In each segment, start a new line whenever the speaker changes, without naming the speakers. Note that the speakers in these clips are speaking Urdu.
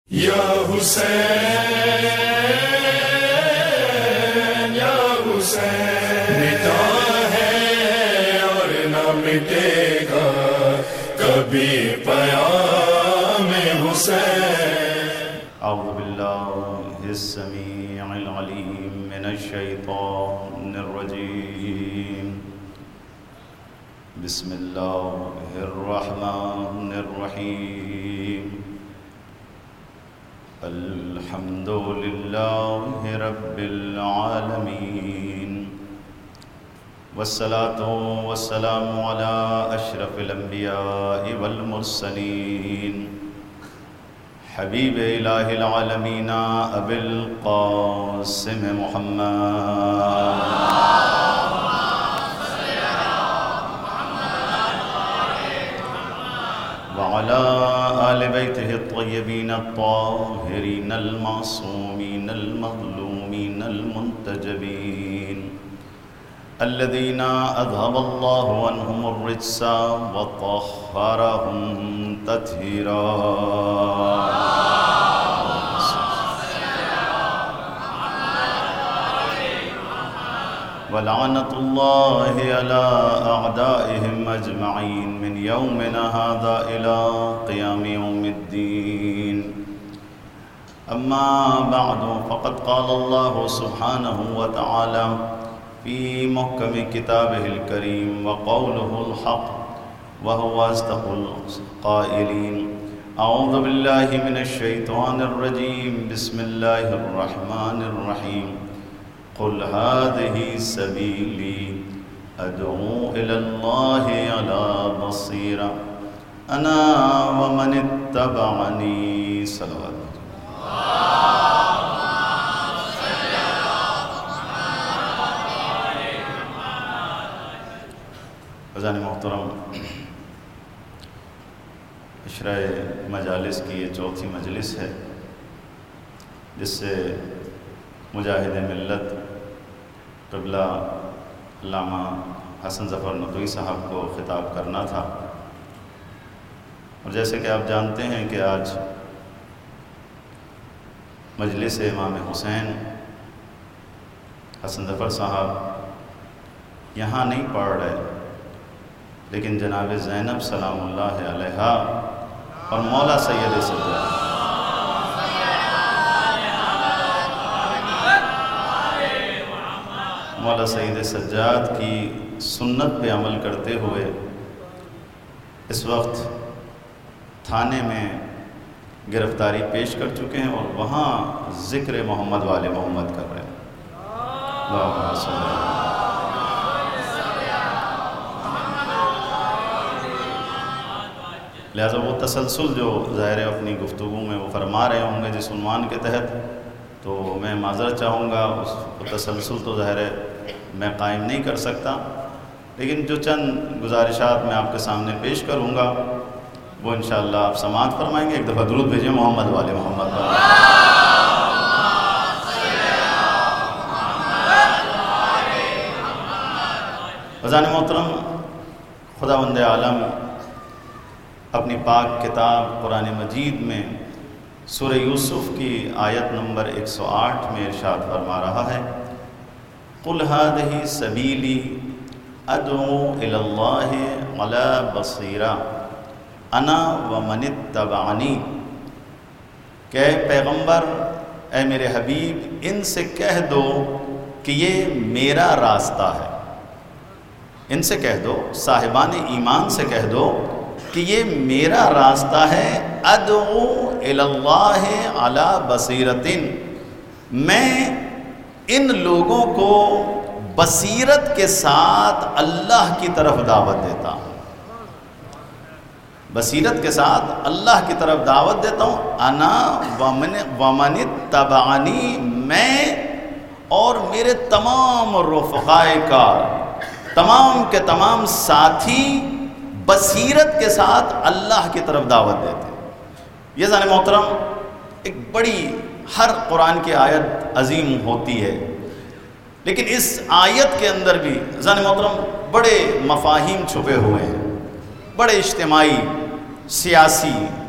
یا حسین یا حسین، مٹا ہے اور نہ مٹے گا کبھی پیام حسین۔
اعوذ باللہ السمیع العلیم من الشیطان الرجیم، بسم اللہ الرحمن الرحیم، الحمد للہ رب العالمین، والصلاة والسلام علی اشرف الانبیاء والمرسلین، حبیب الہ العالمین ابی القاسم محمد وعلى آل بيته الطيبين الطاهرين المعصومين المظلومين المنتجبين الذين أذهب الله عنهم الرجس وطهرهم تطهيرا۔ ولعنة الله على أعدائهم أجمعين من يومنا هذا إلى قيام يوم الدين، أما بعد فقد قال الله سبحانه وتعالى في محكم كتابه الكريم وقوله الحق وهو أصدق القائلين، أعوذ بالله من الشيطان الرجيم، بسم الله الرحمن الرحيم، قل هذه سبيلي أدعو إلى الله على بصيرة أنا ومن اتبعني صلوات فضان محترم، عشرہ مجالس کی یہ چوتھی مجلس ہے جس سے مجاہد ملت قبلہ علامہ حسن ظفر ندوی صاحب کو خطاب کرنا تھا، اور جیسے کہ آپ جانتے ہیں کہ آج مجلس امام حسین حسن ظفر صاحب یہاں نہیں پڑھ رہے، لیکن جناب زینب سلام اللہ علیہا اور مولا سید سجاد مولا سید سجاد کی سنت پہ عمل کرتے ہوئے اس وقت تھانے میں گرفتاری پیش کر چکے ہیں اور وہاں ذکر محمد والے محمد کر رہے ہیں۔ اللہم صلی اللہ علیہ وسلم۔ لہذا وہ تسلسل جو ظاہر اپنی گفتگو میں وہ فرما رہے ہوں گے جس عنوان کے تحت، تو میں معذرت چاہوں گا، اس تسلسل تو ظاہر میں قائم نہیں کر سکتا، لیکن جو چند گزارشات میں آپ کے سامنے پیش کروں گا وہ انشاءاللہ آپ سماعت فرمائیں گے۔ ایک دفعہ درود بھیجیں محمد والے محمد پر۔ فضان محترم، خداوند عالم اپنی پاک کتاب قرآن مجید میں سورہ یوسف کی آیت نمبر 108 میں ارشاد فرما رہا ہے، قُلْ هَذِهِ سَبِيلِي أَدْعُو إِلَى اللَّهِ عَلَى بَصِيرَةٍ أَنَا وَمَنِ اتَّبَعَنِي، کہ اے پیغمبر، اے میرے حبیب، ان سے کہہ دو کہ یہ میرا راستہ ہے، ان سے کہہ دو، صاحبان ایمان سے کہہ دو کہ یہ میرا راستہ ہے، ادعو الی اللہ علی بصیرۃ، میں ان لوگوں کو بصیرت کے ساتھ اللہ کی طرف دعوت دیتا ہوں، بصیرت کے ساتھ اللہ کی طرف دعوت دیتا ہوں، انا ومن اتبعنی، میں اور میرے تمام رفقائے کار، تمام کے تمام ساتھی بصیرت کے ساتھ اللہ کی طرف دعوت دیتے ہیں۔ یہ ذہن محترم ایک بڑی، ہر قرآن کی آیت عظیم ہوتی ہے، لیکن اس آیت کے اندر بھی ذہن محترم بڑے مفاہیم چھپے ہوئے ہیں، بڑے اجتماعی، سیاسی،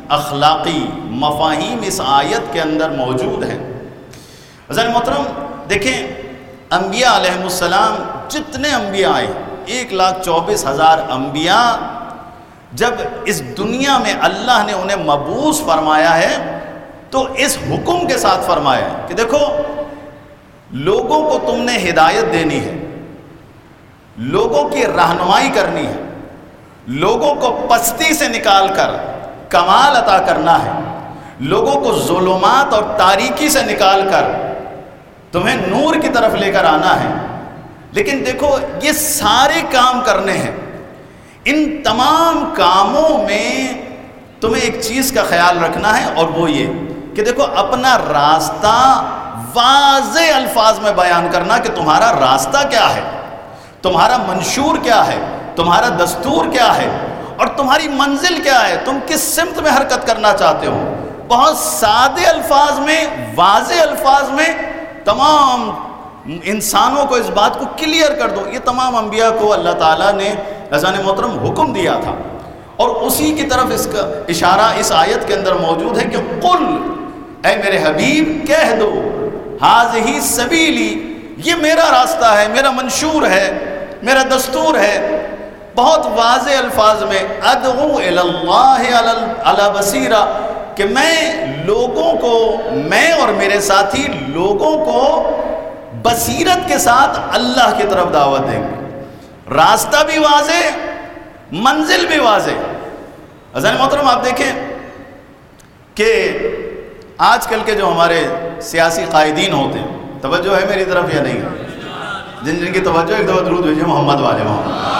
اخلاقی مفاہیم اس آیت کے اندر موجود ہیں۔ حضرت محترم دیکھیں، انبیاء علیہ السلام جتنے انبیاء آئے 1,24,000 انبیاء جب اس دنیا میں اللہ نے انہیں مبعوث فرمایا ہے تو اس حکم کے ساتھ فرمایا ہے کہ دیکھو لوگوں کو تم نے ہدایت دینی ہے، لوگوں کی رہنمائی کرنی ہے، لوگوں کو پستی سے نکال کر کمال عطا کرنا ہے، لوگوں کو ظلمات اور تاریکی سے نکال کر تمہیں نور کی طرف لے کر آنا ہے۔ لیکن دیکھو یہ سارے کام کرنے ہیں، ان تمام کاموں میں تمہیں ایک چیز کا خیال رکھنا ہے، اور وہ یہ کہ دیکھو اپنا راستہ واضح الفاظ میں بیان کرنا کہ تمہارا راستہ کیا ہے، تمہارا منشور کیا ہے، تمہارا دستور کیا ہے، اور تمہاری منزل کیا ہے، تم کس سمت میں حرکت کرنا چاہتے ہو۔ بہت سادے الفاظ میں، واضح الفاظ میں تمام انسانوں کو اس بات کو کلیئر کر دو۔ یہ تمام انبیاء کو اللہ تعالیٰ نے عزیزان محترم حکم دیا تھا، اور اسی کی طرف اس کا اشارہ اس آیت کے اندر موجود ہے کہ قل، اے میرے حبیب کہہ دو، ھذہ سبیلی، یہ میرا راستہ ہے، میرا منشور ہے، میرا دستور ہے۔ بہت واضح الفاظ میں ادعو الی اللہ علی بصیرہ، کہ میں لوگوں کو، میں اور میرے ساتھی لوگوں کو بصیرت کے ساتھ اللہ کی طرف دعوت دیں گے۔ راستہ بھی واضح، منزل بھی واضح۔ عزیزان محترم آپ دیکھیں کہ آج کل کے جو ہمارے سیاسی قائدین ہوتے ہیں، توجہ ہے میری طرف یا نہیں؟ جن جن کی توجہ ایک دفعہ درود بھیجیے محمد والے محمد۔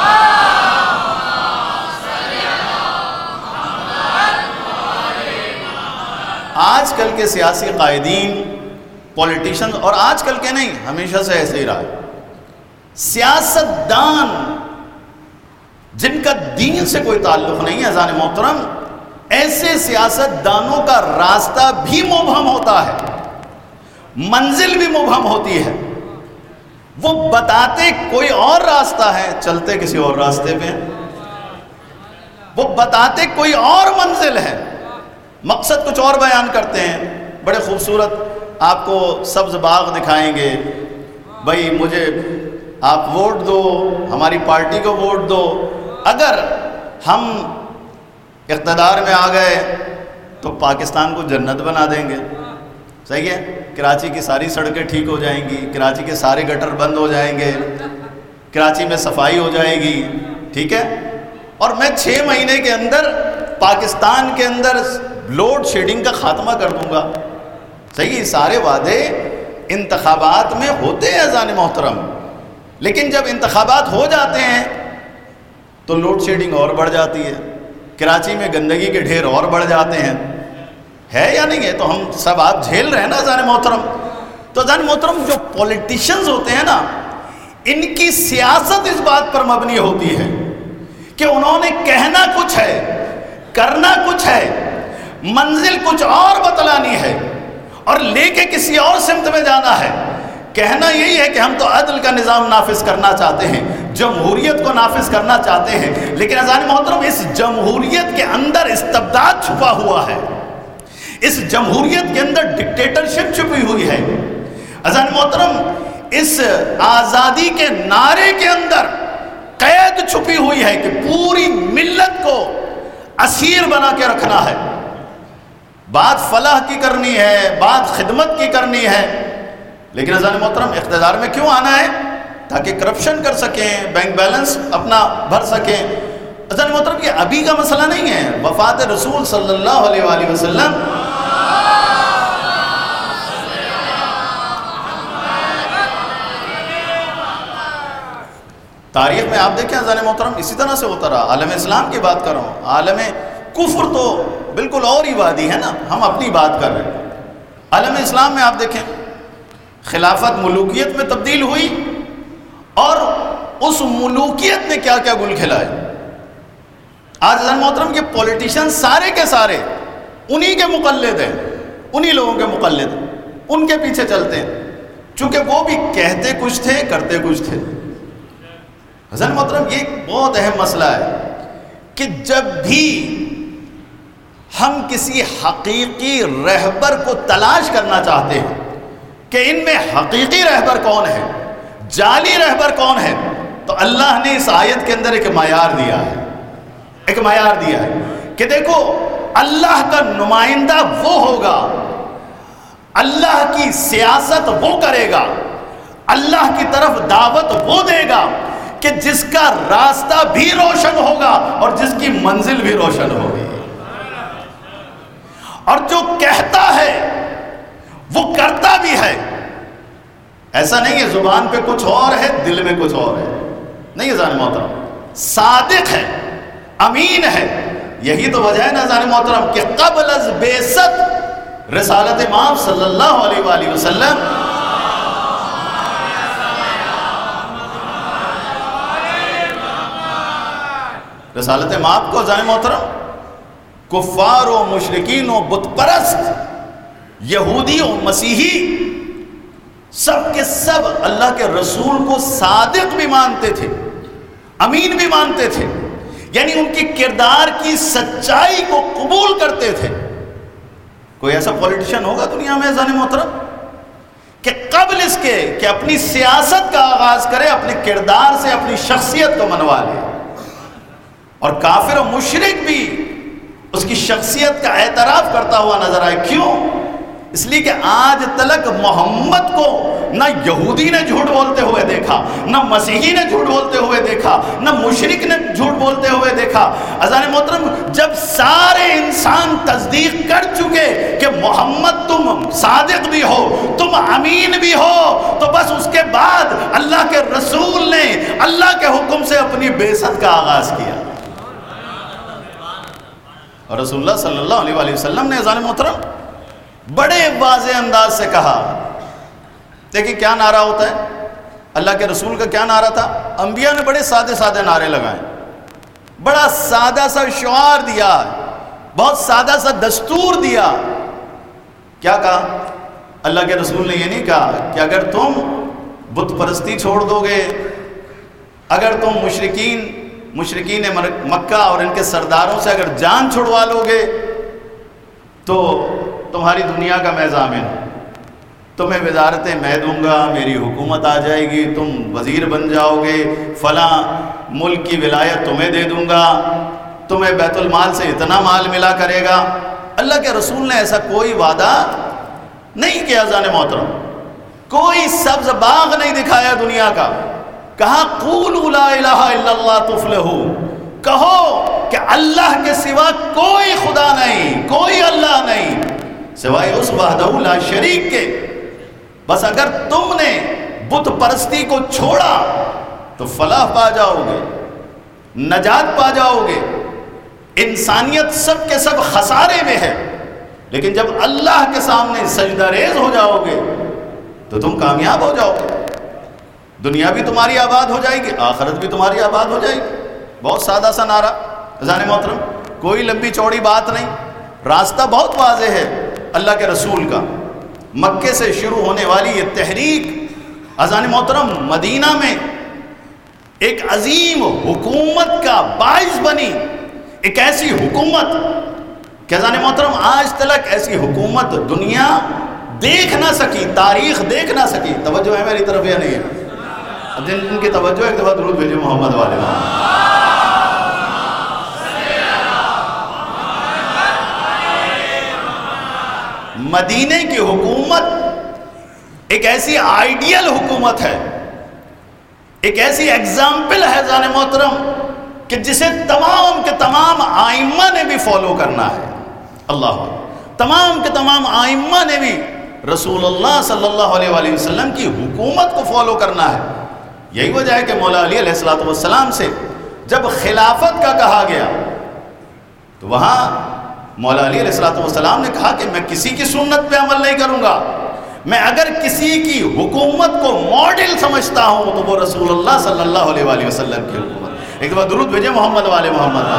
آج کل کے سیاسی قائدین، پولیٹیشنز، اور آج کل کے نہیں، ہمیشہ سے ایسے ہی رہا ہے، سیاست دان جن کا دین سے کوئی تعلق نہیں ہے عزیزان محترم، ایسے سیاست دانوں کا راستہ بھی مبہم ہوتا ہے، منزل بھی مبہم ہوتی ہے۔ وہ بتاتے کوئی اور راستہ ہے، چلتے کسی اور راستے پہ ہیں۔ وہ بتاتے کوئی اور منزل ہے، مقصد کچھ اور بیان کرتے ہیں۔ بڑے خوبصورت آپ کو سبز باغ دکھائیں گے، بھائی مجھے آپ ووٹ دو، ہماری پارٹی کو ووٹ دو، اگر ہم اقتدار میں آ گئے تو پاکستان کو جنت بنا دیں گے، صحیح ہے، کراچی کی ساری سڑکیں ٹھیک ہو جائیں گی، کراچی کے سارے گٹر بند ہو جائیں گے، کراچی میں صفائی ہو جائے گی، ٹھیک ہے، اور میں 6 مہینے کے اندر پاکستان کے اندر لوڈ شیڈنگ کا خاتمہ کر دوں گا۔ صحیح، یہ سارے وعدے انتخابات میں ہوتے ہیں عزیزان محترم، لیکن جب انتخابات ہو جاتے ہیں تو لوڈ شیڈنگ اور بڑھ جاتی ہے، کراچی میں گندگی کے ڈھیر اور بڑھ جاتے ہیں، ہے یا نہیں ہے؟ تو ہم سب آپ جھیل رہے ہیں نا عزیزان محترم۔ تو عزیزان محترم جو پولیٹیشنز ہوتے ہیں نا، ان کی سیاست اس بات پر مبنی ہوتی ہے کہ انہوں نے کہنا کچھ ہے، کرنا کچھ ہے، منزل کچھ اور بتلانی ہے، اور لے کے کسی اور سمت میں جانا ہے۔ کہنا یہی ہے کہ ہم تو عدل کا نظام نافذ کرنا چاہتے ہیں، جمہوریت کو نافذ کرنا چاہتے ہیں، لیکن عزیزان محترم اس جمہوریت کے اندر استبداد چھپا ہوا ہے، اس جمہوریت کے اندر ڈکٹیٹرشپ چھپی ہوئی ہے۔ عزیزان محترم اس آزادی کے نعرے کے اندر قید چھپی ہوئی ہے کہ پوری ملت کو اسیر بنا کے رکھنا ہے۔ بات فلاح کی کرنی ہے، بات خدمت کی کرنی ہے، لیکن عزیزان محترم اقتدار میں کیوں آنا ہے؟ تاکہ کرپشن کر سکیں، بینک بیلنس اپنا بھر سکیں۔ عزیزان محترم یہ ابھی کا مسئلہ نہیں ہے، وفات رسول صلی اللہ علیہ وآلہ وسلم تاریخ میں آپ دیکھیں عزیزان محترم اسی طرح سے ہوتا رہا۔ عالم اسلام کی بات کر رہا ہوں، عالم کفر تو بالکل اور ہی وادی ہے نا، ہم اپنی بات کر رہے ہیں۔ عالم اسلام میں آپ دیکھیں خلافت ملوکیت میں تبدیل ہوئی، اور اس ملوکیت نے کیا کیا گل کھلائے۔ آج عزیزان محترم کے پولیٹیشن سارے کے سارے انہی کے مقلد ہیں، انہی لوگوں کے مقلد ہیں، ان کے پیچھے چلتے ہیں، چونکہ وہ بھی کہتے کچھ تھے، کرتے کچھ تھے۔ عزیزان محترم یہ ایک بہت اہم مسئلہ ہے کہ جب بھی ہم کسی حقیقی رہبر کو تلاش کرنا چاہتے ہیں کہ ان میں حقیقی رہبر کون ہے، جعلی رہبر کون ہے، تو اللہ نے اس آیت کے اندر ایک معیار دیا ہے کہ دیکھو اللہ کا نمائندہ وہ ہوگا، اللہ کی سیاست وہ کرے گا، اللہ کی طرف دعوت وہ دے گا کہ جس کا راستہ بھی روشن ہوگا اور جس کی منزل بھی روشن ہوگی، اور جو کہتا ہے وہ کرتا بھی ہے۔ ایسا نہیں ہے زبان پہ کچھ اور ہے دل میں کچھ اور ہے، نہیں ہے عزیزان محترم، صادق ہے، امین ہے۔ یہی تو وجہ ہے نا عزیزان محترم کہ قبل از بعثت رسالت امام صلی اللہ علیہ وآلہ وسلم رسالت امام کو عزیزان محترم کفار و مشرکین و بت پرست، یہودی و مسیحی، سب کے سب اللہ کے رسول کو صادق بھی مانتے تھے، امین بھی مانتے تھے، یعنی ان کی کردار کی سچائی کو قبول کرتے تھے۔ کوئی ایسا پولیٹیشن ہوگا دنیا میں عزیزان محترم کہ قبل اس کے کہ اپنی سیاست کا آغاز کرے اپنے کردار سے اپنی شخصیت کو منوا لے، اور کافر و مشرک بھی اس کی شخصیت کا اعتراف کرتا ہوا نظر آئے؟ کیوں؟ اس لیے کہ آج تلک محمد کو نہ یہودی نے جھوٹ بولتے ہوئے دیکھا، نہ مسیحی نے جھوٹ بولتے ہوئے دیکھا، نہ مشرک نے جھوٹ بولتے ہوئے دیکھا۔ عزیزان محترم جب سارے انسان تصدیق کر چکے کہ محمد تم صادق بھی ہو، تم امین بھی ہو، تو بس اس کے بعد اللہ کے رسول نے اللہ کے حکم سے اپنی بعثت کا آغاز کیا، اور رسول اللہ صلی اللہ علیہ وآلہ وسلم نے عزیزان محترم بڑے واضح انداز سے کہا۔ دیکھیں کیا نعرہ ہوتا ہے، اللہ کے رسول کا کیا نعرہ تھا؟ انبیاء نے بڑے سادے سادے نعرے لگائے، بڑا سادہ سا شعار دیا، بہت سادہ سا دستور دیا۔ کیا کہا؟ اللہ کے رسول نے یہ نہیں کہا کہ اگر تم بت پرستی چھوڑ دو گے، اگر تم مشرکین مکہ اور ان کے سرداروں سے اگر جان چھڑوا لو گے تو تمہاری دنیا کا میں ضامن، تمہیں وزارتیں میں دوں گا، میری حکومت آ جائے گی، تم وزیر بن جاؤ گے، فلاں ملک کی ولایت تمہیں دے دوں گا، تمہیں بیت المال سے اتنا مال ملا کرے گا۔ اللہ کے رسول نے ایسا کوئی وعدہ نہیں کیا عزیزان محترم، کوئی سبز باغ نہیں دکھایا دنیا کا۔ کہا قولوا لا الہ الا اللہ تفلحوا، کہو کہ اللہ کے سوا کوئی خدا نہیں، کوئی اللہ نہیں سوائے اس وحدہ لا شریک کے۔ بس اگر تم نے بت پرستی کو چھوڑا تو فلاح پا جاؤ گے، نجات پا جاؤ گے۔ انسانیت سب کے سب خسارے میں ہے، لیکن جب اللہ کے سامنے سجدہ ریز ہو جاؤ گے تو تم کامیاب ہو جاؤ گے، دنیا بھی تمہاری آباد ہو جائے گی، آخرت بھی تمہاری آباد ہو جائے گی۔ بہت سادہ سا نعرہ عزیزان محترم، کوئی لمبی چوڑی بات نہیں، راستہ بہت واضح ہے اللہ کے رسول کا۔ مکے سے شروع ہونے والی یہ تحریک عزیزان محترم مدینہ میں ایک عظیم حکومت کا باعث بنی، ایک ایسی حکومت کہ عزیزان محترم آج تلک ایسی حکومت دنیا دیکھ نہ سکی، تاریخ دیکھ نہ سکی۔ توجہ ہے میری طرف یا نہیں ہے؟ جن کی توجہ ایک دفعہ درود بھیجو محمد والے۔ مدینے کی حکومت ایک ایسی آئیڈیل حکومت ہے، ایک ایسی ایگزامپل ہے عزیزان محترم کہ جسے تمام کے تمام آئمہ نے بھی فالو کرنا ہے۔ اللہ تمام کے تمام آئمہ نے بھی رسول اللہ صلی اللہ علیہ وآلہ وسلم کی حکومت کو فالو کرنا ہے۔ یہی وجہ ہے کہ مولا علی علیہ السلام سے جب خلافت کا کہا گیا تو وہاں مولا علی علیہ السلام نے کہا کہ میں کسی کی سنت پہ عمل نہیں کروں گا، میں اگر کسی کی حکومت کو ماڈل سمجھتا ہوں تو وہ رسول اللہ صلی اللہ علیہ وآلہ وسلم کی حکومت۔ ایک دفعہ درود بھیجیں محمد والے محمد۔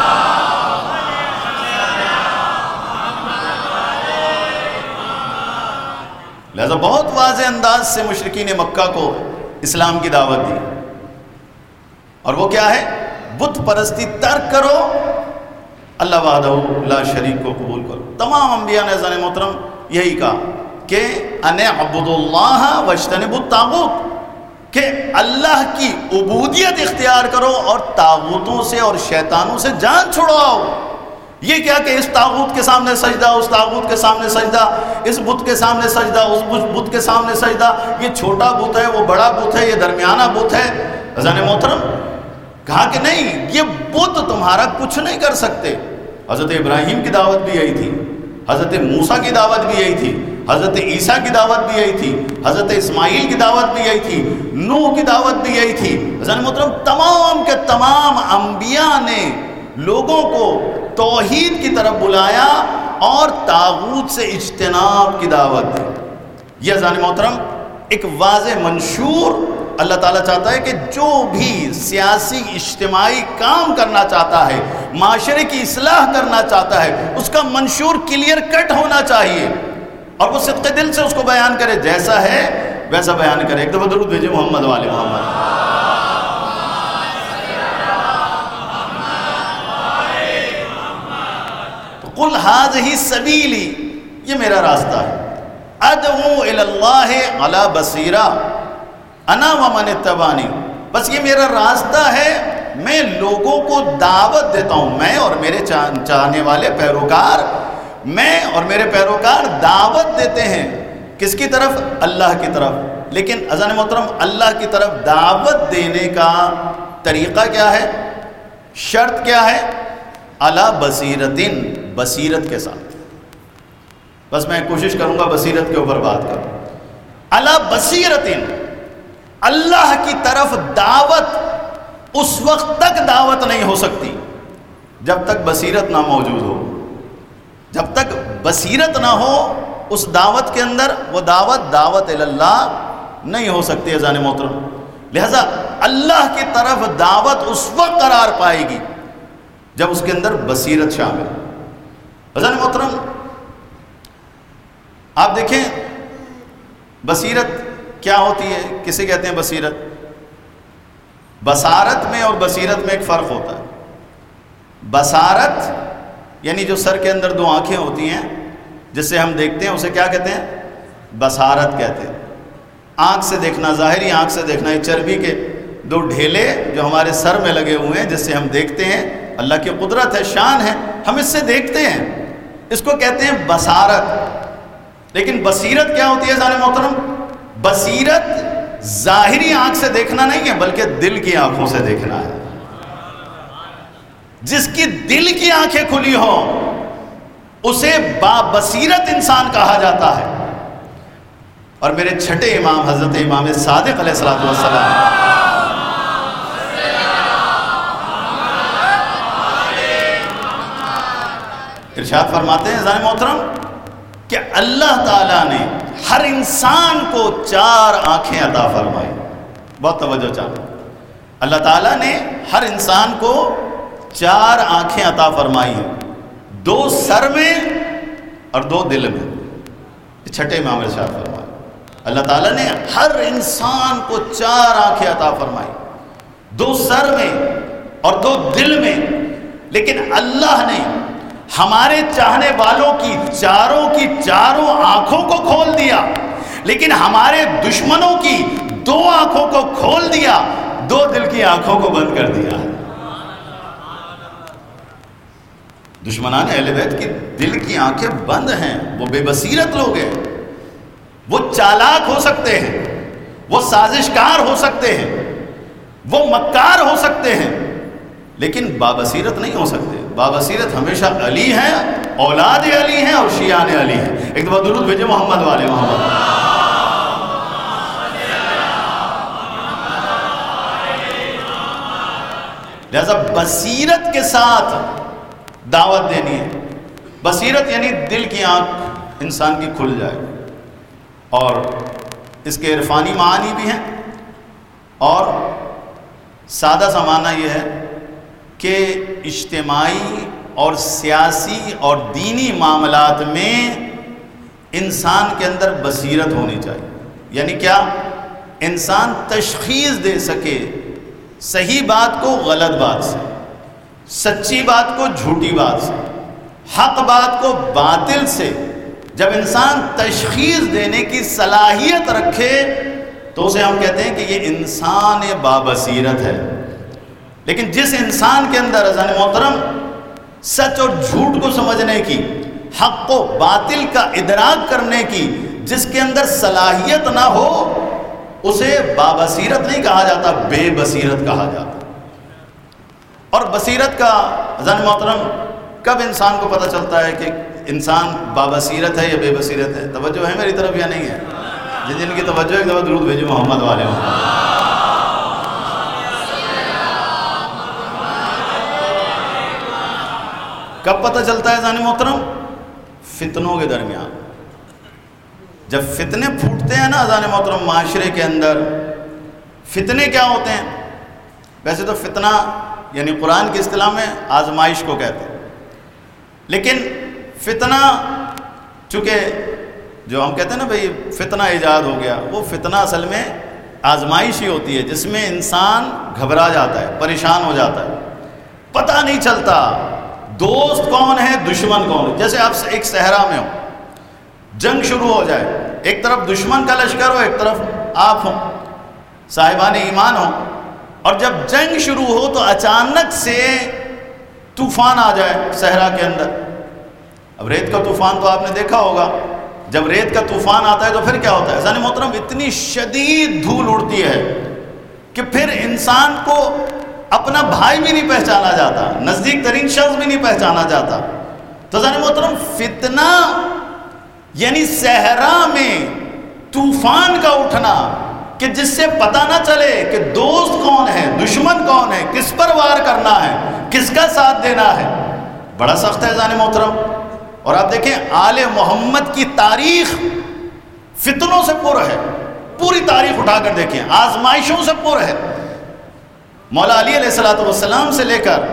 لہذا بہت واضح انداز سے مشرکین مکہ کو اسلام کی دعوت دی، اور وہ کیا ہے؟ بت پرستی ترک کرو، اللہ وحدہ لا شریک کو قبول کرو۔ تمام انبیاء نے عزیزان محترم یہی کہا کہ ان اعبدوا اللہ واجتنبوا الطاغوت، کہ اللہ کی عبودیت اختیار کرو اور طاغوتوں سے اور شیطانوں سے جان چھڑاؤ۔ یہ کیا کہ اس طاغوت کے سامنے سجدہ، اس طاغوت کے سامنے سجدہ، اس بت کے سامنے سجدہ، اس بت کے سامنے سجدہ، یہ چھوٹا بت ہے، وہ بڑا بت ہے، یہ درمیانہ بت ہے۔ عزیزان محترم کہا کہ نہیں، یہ بت تمہارا کچھ نہیں کر سکتے۔ حضرت ابراہیم کی دعوت بھی یہی تھی، حضرت موسیٰ کی دعوت بھی یہی تھی، حضرت عیسیٰ کی دعوت بھی یہی تھی، حضرت اسماعیل کی دعوت بھی یہی تھی، نوح کی دعوت بھی یہی تھی۔ عزیزان محترم تمام کے تمام انبیاء نے لوگوں کو توحید کی طرف بلایا اور طاغوت سے اجتناب کی دعوت دی۔ یہ عزیزان محترم ایک واضح منشور اللہ تعالیٰ چاہتا ہے کہ جو بھی سیاسی اجتماعی کام کرنا چاہتا ہے، معاشرے کی اصلاح کرنا چاہتا ہے، اس کا منشور کلیئر کٹ ہونا چاہیے اور وہ صدق دل سے اس کو بیان کرے، جیسا ہے ویسا بیان کرے۔ ایک دفعہ درود بھیجئے محمد والے محمد۔ قل ھذہ سبیلی، یہ میرا راستہ ہے، ادعو الی اللہ علی بصیرہ انا ومن اتبعنی، بس یہ میرا راستہ ہے، میں لوگوں کو دعوت دیتا ہوں، میں اور میرے چاہنے والے پیروکار، میں اور میرے پیروکار دعوت دیتے ہیں کس کی طرف؟ اللہ کی طرف۔ لیکن عزیزان محترم اللہ کی طرف دعوت دینے کا طریقہ کیا ہے؟ شرط کیا ہے؟ علی بصیرتن، بصیرت کے ساتھ۔ بس میں کوشش کروں گا بصیرت کے اوپر بات کروں۔ علی بصیرتن، اللہ کی طرف دعوت اس وقت تک دعوت نہیں ہو سکتی جب تک بصیرت نہ موجود ہو۔ جب تک بصیرت نہ ہو اس دعوت کے اندر، وہ دعوت اللہ نہیں ہو سکتی عزیزان محترم۔ لہذا اللہ کی طرف دعوت اس وقت قرار پائے گی جب اس کے اندر بصیرت شامل۔ عزیزان محترم آپ دیکھیں بصیرت کیا ہوتی ہے، کسے کہتے ہیں بصیرت؟ بصارت میں اور بصیرت میں ایک فرق ہوتا ہے۔ بصارت یعنی جو سر کے اندر دو آنکھیں ہوتی ہیں جس سے ہم دیکھتے ہیں، اسے کیا کہتے ہیں؟ بصارت کہتے ہیں۔ آنکھ سے دیکھنا، ظاہری آنکھ سے دیکھنا، یہ چربی کے دو ڈھیلے جو ہمارے سر میں لگے ہوئے ہیں جس سے ہم دیکھتے ہیں، اللہ کی قدرت ہے، شان ہے، ہم اس سے دیکھتے ہیں، اس کو کہتے ہیں بصارت۔ لیکن بصیرت کیا ہوتی ہے عزیزان محترم؟ بصیرت ظاہری آنکھ سے دیکھنا نہیں ہے بلکہ دل کی آنکھوں سے دیکھنا ہے۔ جس کی دل کی آنکھیں کھلی ہوں اسے بابصیرت انسان کہا جاتا ہے۔ اور میرے چھٹے امام حضرت امام صادق علیہ السلام ارشاد فرماتے ہیں عزیزان محترم کہ اللہ تعالیٰ نے ہر انسان کو 4 آنکھیں عطا فرمائی۔ بہت توجہ چاہتا ہوں، اللہ تعالیٰ نے ہر انسان کو 4 آنکھیں عطا فرمائی ہیں، 2 سر میں اور 2 دل میں۔ چھٹے امام ارشاد فرمایا اللہ تعالیٰ نے ہر انسان کو 4 آنکھیں عطا فرمائی، 2 سر میں اور 2 دل میں۔ لیکن اللہ نے ہمارے چاہنے والوں کی چاروں آنکھوں کو کھول دیا، لیکن ہمارے دشمنوں کی 2 آنکھوں کو کھول دیا، 2 دل کی آنکھوں کو بند کر دیا۔ دشمنان اہل بیت کی دل کی آنکھیں بند ہیں، وہ بے بصیرت لوگ ہیں، وہ چالاک ہو سکتے ہیں، وہ سازشکار ہو سکتے ہیں، وہ مکار ہو سکتے ہیں، لیکن بابصیرت نہیں ہو سکتے۔ بابصیرت ہمیشہ علی ہیں، اولاد علی ہیں اور شیعان علی ہیں۔ ایک دفعہ درود بھیجئے محمد والے محمد۔ لہذا بصیرت کے ساتھ دعوت دینی ہے۔ بصیرت یعنی دل کی آنکھ انسان کی کھل جائے، اور اس کے عرفانی معانی بھی ہیں، اور سادہ سا معنی یہ ہے کہ اجتماعی اور سیاسی اور دینی معاملات میں انسان کے اندر بصیرت ہونی چاہیے۔ یعنی کیا؟ انسان تشخیص دے سکے صحیح بات کو غلط بات سے، سچی بات کو جھوٹی بات سے، حق بات کو باطل سے جب انسان تشخیص دینے کی صلاحیت رکھے تو اسے ہم کہتے ہیں کہ یہ انسان بابصیرت ہے۔ لیکن جس انسان کے اندر عزیزان محترم سچ اور جھوٹ کو سمجھنے کی، حق و باطل کا ادراک کرنے کی جس کے اندر صلاحیت نہ ہو، اسے بابصیرت نہیں کہا جاتا، بے بصیرت کہا جاتا۔ اور بصیرت کا عزیزان محترم کب انسان کو پتہ چلتا ہے کہ انسان بابصیرت ہے یا بے بصیرت ہے؟ توجہ ہے میری طرف یا نہیں ہے؟ جن کی توجہ ایک دفعہ درود بھیجو محمد والے ہوں۔ کب پتہ چلتا ہے عزیزان محترم؟ فتنوں کے درمیان جب فتنے پھوٹتے ہیں نا عزیزان محترم معاشرے کے اندر۔ فتنے کیا ہوتے ہیں؟ ویسے تو فتنہ یعنی قرآن کی اصطلاح میں آزمائش کو کہتے ہیں، لیکن فتنہ چونکہ جو ہم کہتے ہیں نا بھئی فتنہ ایجاد ہو گیا، وہ فتنہ اصل میں آزمائش ہی ہوتی ہے جس میں انسان گھبرا جاتا ہے، پریشان ہو جاتا ہے، پتہ نہیں چلتا دوست کون ہے دشمن کون ہے۔ جیسے آپ ایک صحرا میں ہو، جنگ شروع ہو جائے، ایک طرف دشمن کا لشکر ہو، ایک طرف آپ ہوں، صاحبان ایمان ہوں، اور جب جنگ شروع ہو تو اچانک سے طوفان آ جائے صحرا کے اندر۔ اب ریت کا طوفان تو آپ نے دیکھا ہوگا، جب ریت کا طوفان آتا ہے تو پھر کیا ہوتا ہے عزیزان محترم؟ اتنی شدید دھول اڑتی ہے کہ پھر انسان کو اپنا بھائی بھی نہیں پہچانا جاتا، نزدیک ترین شخص بھی نہیں پہچانا جاتا۔ تو عزیزان محترم فتنہ یعنی صحرا میں طوفان کا اٹھنا کہ جس سے پتہ نہ چلے کہ دوست کون ہے دشمن کون ہے، کس پر وار کرنا ہے، کس کا ساتھ دینا ہے، بڑا سخت ہے عزیزان محترم۔ اور آپ دیکھیں آل محمد کی تاریخ فتنوں سے پر ہے، پوری تاریخ اٹھا کر دیکھیں آزمائشوں سے پر ہے۔ مولا علی علیہ السلام سے لے کر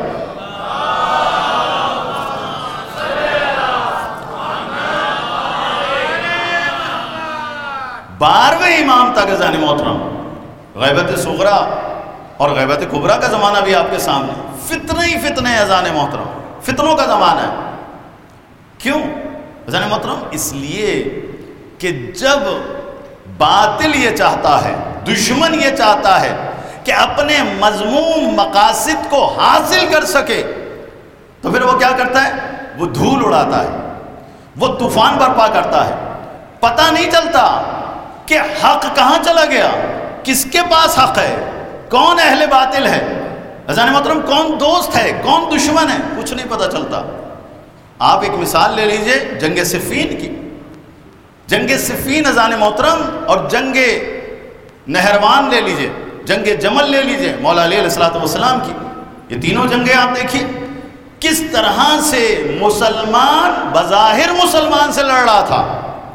بارہویں امام تک عزیزان محترم، غیبت صغرا اور غیبت کبریٰ کا زمانہ بھی آپ کے سامنے، فتنے ہی فتنے عزیزان محترم، فتنوں کا زمانہ ہے۔ کیوں عزیزان محترم؟ اس لیے کہ جب باطل یہ چاہتا ہے، دشمن یہ چاہتا ہے کہ اپنے مذموم مقاصد کو حاصل کر سکے تو پھر وہ کیا کرتا ہے؟ وہ دھول اڑاتا ہے، وہ طوفان برپا کرتا ہے، پتہ نہیں چلتا کہ حق کہاں چلا گیا، کس کے پاس حق ہے، کون اہل باطل ہے عزیزان محترم، کون دوست ہے کون دشمن ہے، کچھ نہیں پتہ چلتا۔ آپ ایک مثال لے لیجئے جنگ صفین کی، جنگ صفین عزیزان محترم، اور جنگ نہروان لے لیجئے، جنگ جمل لے لیجئے مولا علی علیہ السلام کی، یہ تینوں جنگیں آپ دیکھیے کس طرح سے مسلمان بظاہر مسلمان سے لڑ رہا تھا،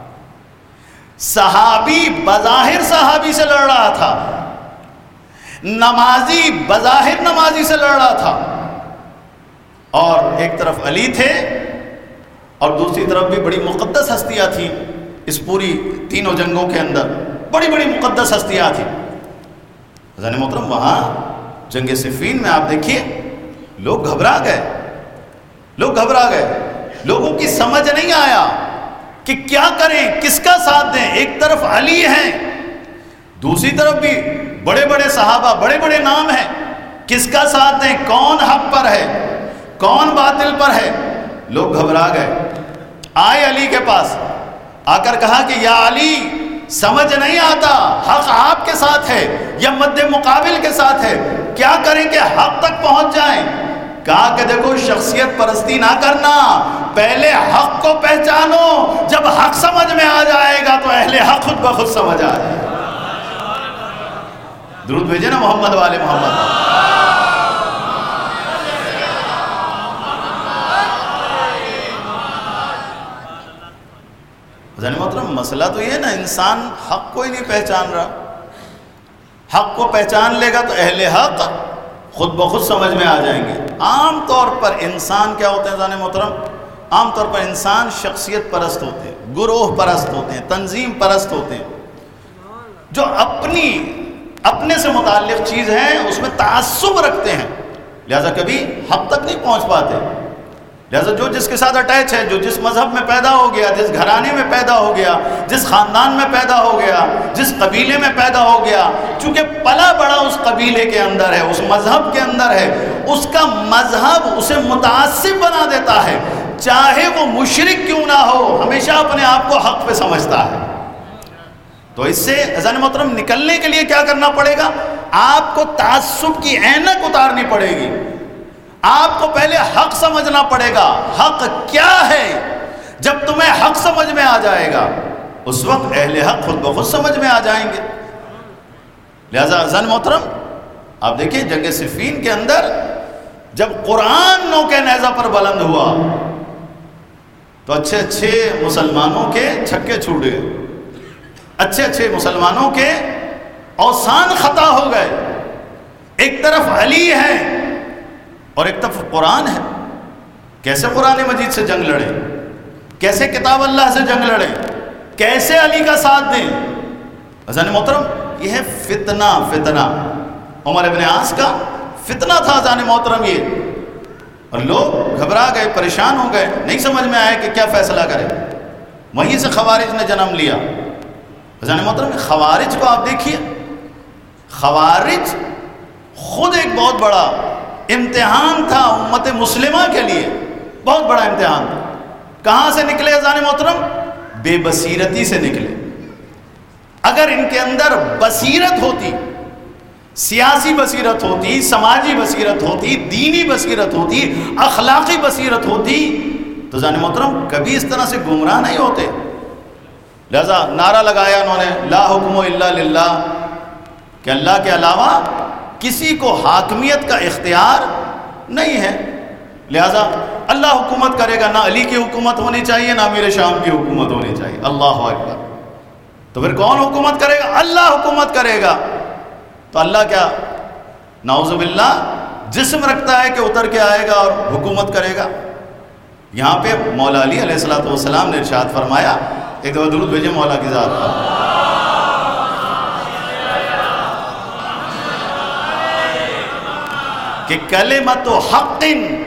صحابی بظاہر صحابی سے لڑ رہا تھا، نمازی بظاہر نمازی سے لڑ رہا تھا، اور ایک طرف علی تھے اور دوسری طرف بھی بڑی مقدس ہستیاں تھیں۔ اس پوری تینوں جنگوں کے اندر بڑی بڑی مقدس ہستیاں تھیں عزیزان محترم۔ وہاں جنگ صفین میں آپ دیکھیے لوگ گھبرا گئے، لوگوں کی سمجھ نہیں آیا کہ کیا کریں، کس کا ساتھ دیں۔ ایک طرف علی ہیں، دوسری طرف بھی بڑے بڑے صحابہ، بڑے بڑے نام ہیں، کس کا ساتھ دیں، کون حق پر ہے کون باطل پر ہے۔ لوگ گھبرا گئے، آئے علی کے پاس، آ کر کہا کہ یا علی سمجھ نہیں آتا حق آپ کے ساتھ ہے یا مد مقابل کے ساتھ ہے، کیا کریں کہ حق تک پہنچ جائیں۔ کہا کہ دیکھو شخصیت پرستی نہ کرنا، پہلے حق کو پہچانو، جب حق سمجھ میں آ جائے گا تو اہل حق خود بخود سمجھ آ جائے گا۔ درود بھیجے نا محمد والے محمد۔ محترم مسئلہ تو یہ نا انسان حق کو ہی نہیں پہچان رہا، حق کو پہچان لے گا تو اہل حق خود بخود سمجھ میں آ جائیں گے۔ عام طور پر انسان کیا ہوتے ہیں عزیزان محترم؟ عام طور پر انسان شخصیت پرست ہوتے ہیں، گروہ پرست ہوتے ہیں، تنظیم پرست ہوتے ہیں، جو اپنے سے متعلق چیز ہیں اس میں تعصب رکھتے ہیں، لہذا کبھی حق تک نہیں پہنچ پاتے. لہذا جو جس کے ساتھ اٹیچ ہے، جو جس مذہب میں پیدا ہو گیا، جس گھرانے میں پیدا ہو گیا، جس خاندان میں پیدا ہو گیا، جس قبیلے میں پیدا ہو گیا، چونکہ پلا بڑا اس قبیلے کے اندر ہے، اس مذہب کے اندر ہے، اس کا مذہب اسے متعصب بنا دیتا ہے. چاہے وہ مشرک کیوں نہ ہو، ہمیشہ اپنے آپ کو حق پہ سمجھتا ہے. تو اس سے عزیزان محترم نکلنے کے لیے کیا کرنا پڑے گا؟ آپ کو تعصب کی عینک اتارنی پڑے گی. آپ کو پہلے حق سمجھنا پڑے گا. حق کیا ہے؟ جب تمہیں حق سمجھ میں آ جائے گا اس وقت اہل حق خود بخود سمجھ میں آ جائیں گے. لہذا عزیزان محترم آپ دیکھیں جنگ صفین کے اندر جب قرآن نو کے نیزہ پر بلند ہوا تو اچھے اچھے مسلمانوں کے چھکے چھوٹ گئے، اچھے اچھے مسلمانوں کے اوثان خطا ہو گئے. ایک طرف علی ہے اور ایک طرف قرآن ہے. کیسے قرآن مجید سے جنگ لڑیں؟ کیسے کتاب اللہ سے جنگ لڑیں؟ کیسے علی کا ساتھ دیں؟ عزیزان محترم یہ ہے فتنہ. فتنہ عمر ابن عاص کا فتنہ تھا عزیزان محترم یہ. اور لوگ گھبرا گئے، پریشان ہو گئے، نہیں سمجھ میں آیا کہ کیا فیصلہ کرے. وہیں سے خوارج نے جنم لیا. عزیزان محترم خوارج کو آپ دیکھیے، خوارج خود ایک بہت بڑا امتحان تھا امت مسلمہ کے لیے، بہت بڑا امتحان تھا. کہاں سے نکلے عزیزان محترم؟ بے بصیرتی سے نکلے. اگر ان کے اندر بصیرت ہوتی، سیاسی بصیرت ہوتی، سماجی بصیرت ہوتی، دینی بصیرت ہوتی، اخلاقی بصیرت ہوتی تو عزیزان محترم کبھی اس طرح سے گمراہ نہیں ہوتے. لہذا نعرہ لگایا انہوں نے لا حکم الا للہ، کہ اللہ کے علاوہ کسی کو حاکمیت کا اختیار نہیں ہے. لہذا اللہ حکومت کرے گا، نہ علی کی حکومت ہونی چاہیے نہ امیر شام کی حکومت ہونی چاہیے. اللہ اکبر. تو پھر کون حکومت کرے گا؟ اللہ حکومت کرے گا. تو اللہ کیا نعوذ باللہ جسم رکھتا ہے کہ اتر کے آئے گا اور حکومت کرے گا؟ یہاں پہ مولا علی علیہ الصلوۃ والسلام نے ارشاد فرمایا، ایک دفعہ درود بھیجیں مولا کی ذات پر، کہ کلمت حق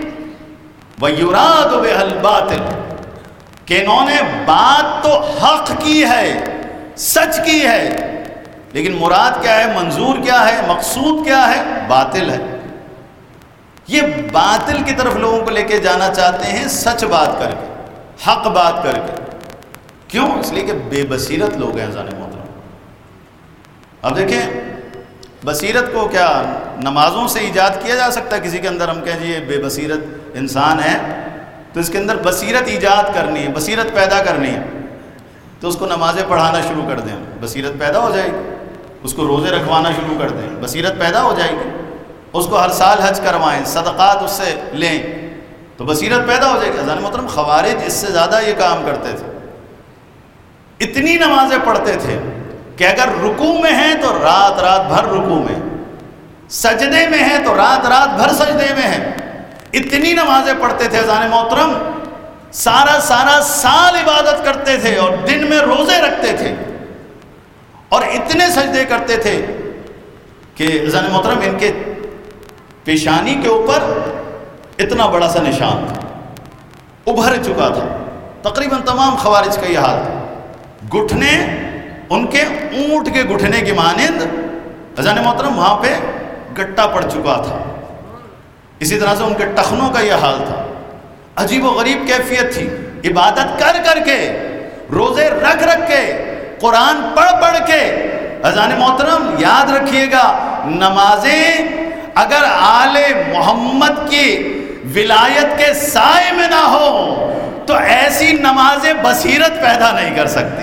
ویراد بها الباطل، کہ انہوں نے بات تو حق کی ہے، سچ کی ہے، لیکن مراد کیا ہے، منظور کیا ہے، مقصود کیا ہے؟ باطل ہے. یہ باطل کی طرف لوگوں کو لے کے جانا چاہتے ہیں، سچ بات کر کے، حق بات کر کے. کیوں؟ اس لیے کہ بے بصیرت لوگ ہیں عزیزان محترم. اب دیکھیں بصیرت کو کیا نمازوں سے ایجاد کیا جا سکتا ہے؟ کسی کے اندر ہم کہیں جی یہ بے بصیرت انسان ہے تو اس کے اندر بصیرت ایجاد کرنی ہے، بصیرت پیدا کرنی ہے، تو اس کو نمازیں پڑھانا شروع کر دیں، بصیرت پیدا ہو جائے گی. اس کو روزے رکھوانا شروع کر دیں، بصیرت پیدا ہو جائے گی. اس کو ہر سال حج کروائیں، صدقات اس سے لیں تو بصیرت پیدا ہو جائے گی. عزیزان محترم خوارج اس سے زیادہ یہ کام کرتے تھے. اتنی نمازیں پڑھتے تھے کہ اگر رکوع میں ہیں تو رات رات بھر رکوع میں، سجدے میں ہیں تو رات رات بھر سجدے میں ہیں. اتنی نمازیں پڑھتے تھے عزیزان محترم، سارا سال عبادت کرتے تھے اور دن میں روزے رکھتے تھے اور اتنے سجدے کرتے تھے کہ عزیزان محترم ان کے پیشانی کے اوپر اتنا بڑا سا نشان تھا، ابھر چکا تھا. تقریباً تمام خوارج کا یہ حال تھا. گھٹنے ان کے اونٹ کے گھٹنے کی مانند عزیزان محترم وہاں پہ گٹا پڑ چکا تھا. اسی طرح سے ان کے ٹخنوں کا یہ حال تھا. عجیب و غریب کیفیت تھی. عبادت کر کر کے، روزے رکھ رکھ کے، قرآن پڑھ کے. عزیزان محترم یاد رکھیے گا، نمازیں اگر آل محمد کی ولایت کے سائے میں نہ ہو تو ایسی نمازیں بصیرت پیدا نہیں کر سکتی.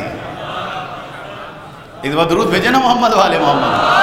ایک بار درود بھیجے نا محمد والے محمد.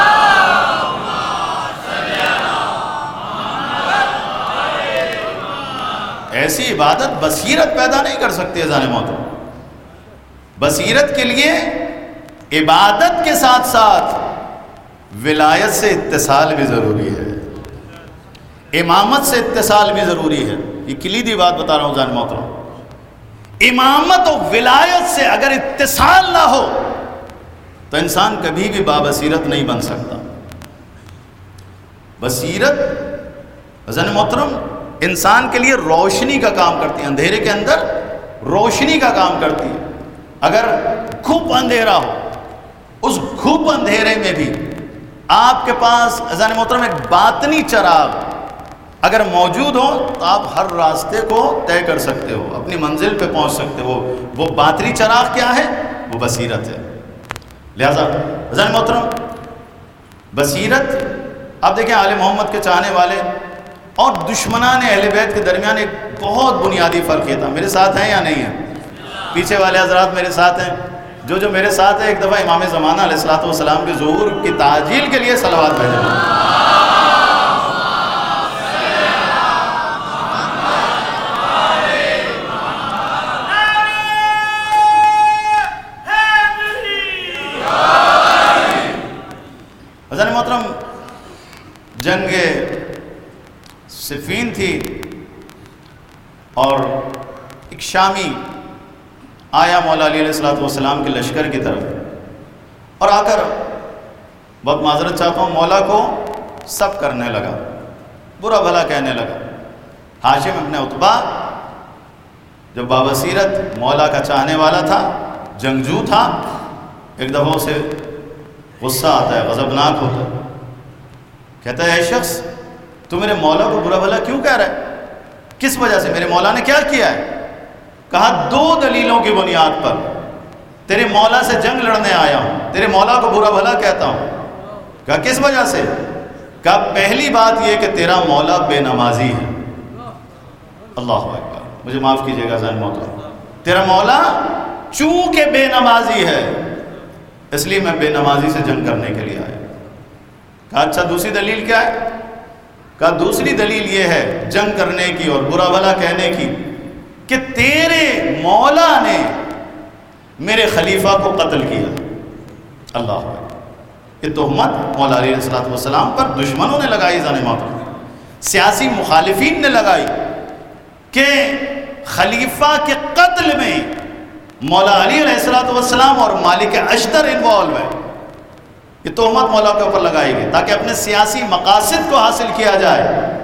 ایسی عبادت بصیرت پیدا نہیں کر سکتی. عزیزان محترم بصیرت کے لیے عبادت کے ساتھ ساتھ ولایت سے اتصال بھی ضروری ہے، امامت سے اتصال بھی ضروری ہے. یہ کلیدی بات بتا رہا ہوں عزیزان محترم. امامت و ولایت سے اگر اتصال نہ ہو تو انسان کبھی بھی بابصیرت نہیں بن سکتا. بصیرت عزیزان محترم، انسان کے لیے روشنی کا کام کرتی ہے، اندھیرے کے اندر روشنی کا کام کرتی ہے۔ اگر گھپ اندھیرا ہو، اس گھپ اندھیرے میں بھی آپ کے پاس عزیزان محترم ایک باطنی چراغ اگر موجود ہو تو آپ ہر راستے کو طے کر سکتے ہو، اپنی منزل پہ پہنچ سکتے ہو۔ وہ باطنی چراغ کیا ہے؟ وہ بصیرت ہے۔ لہذا عزیزان محترم، بصیرت، آپ دیکھیں آل محمد کے چاہنے والے اور دشمنان اہل بیت کے درمیان ایک بہت بنیادی فرق یہ تھا۔ میرے ساتھ ہیں یا نہیں ہیں؟ پیچھے والے حضرات میرے ساتھ ہیں؟ جو میرے ساتھ ہے، ایک دفعہ امام زمانہ علیہ الصلوۃ والسلام کے ظہور کی تعجیل کے لیے صلوات بھیجیں۔ حضرت محترم، جنگ صفین تھی اور ایک شامی آیا مولا علی علیہ الصلوۃ والسلام کے لشکر کی طرف اور آ کر، بہت معذرت چاہتا ہوں، مولا کو سب کرنے لگا، برا بھلا کہنے لگا۔ ہاشم ابن عتبہ جو بابصیرت مولا کا چاہنے والا تھا، جنگجو تھا، ایک دفعہ اسے غصہ آتا ہے، غضبناک ہوتا ہے، کہتا ہے اے شخص، تو میرے مولا کو برا بھلا کیوں کہہ رہا ہے؟ کس وجہ سے؟ میرے مولا نے کیا کیا ہے؟ کہا 2 دلیلوں کی بنیاد پر تیرے مولا سے جنگ لڑنے آیا ہوں، تیرے مولا کو برا بھلا کہتا ہوں۔ کہا کس وجہ سے؟ کہا پہلی بات یہ کہ تیرا مولا بے نمازی ہے۔ اللہ اکبر، مجھے معاف کیجئے گا ذہن محترم، تیرا مولا چونکہ بے نمازی ہے اس لیے میں بے نمازی سے جنگ کرنے کے لیے آیا۔ کہا اچھا دوسری دلیل کیا ہے؟ کہا دوسری دلیل یہ ہے جنگ کرنے کی اور برا بھلا کہنے کی کہ تیرے مولا نے میرے خلیفہ کو قتل کیا۔ اللہ اکبر، یہ تہمت مولا علیہ الصلوۃ والسلام پر دشمنوں نے لگائی، ذہن محترم، سیاسی مخالفین نے لگائی کہ خلیفہ کے قتل میں مولا علی علیہ الصلوۃ والسلام اور مالک اشتر انوالو ہے۔ یہ تہمت مولا کے اوپر لگائی گئی تاکہ اپنے سیاسی مقاصد کو حاصل کیا جائے۔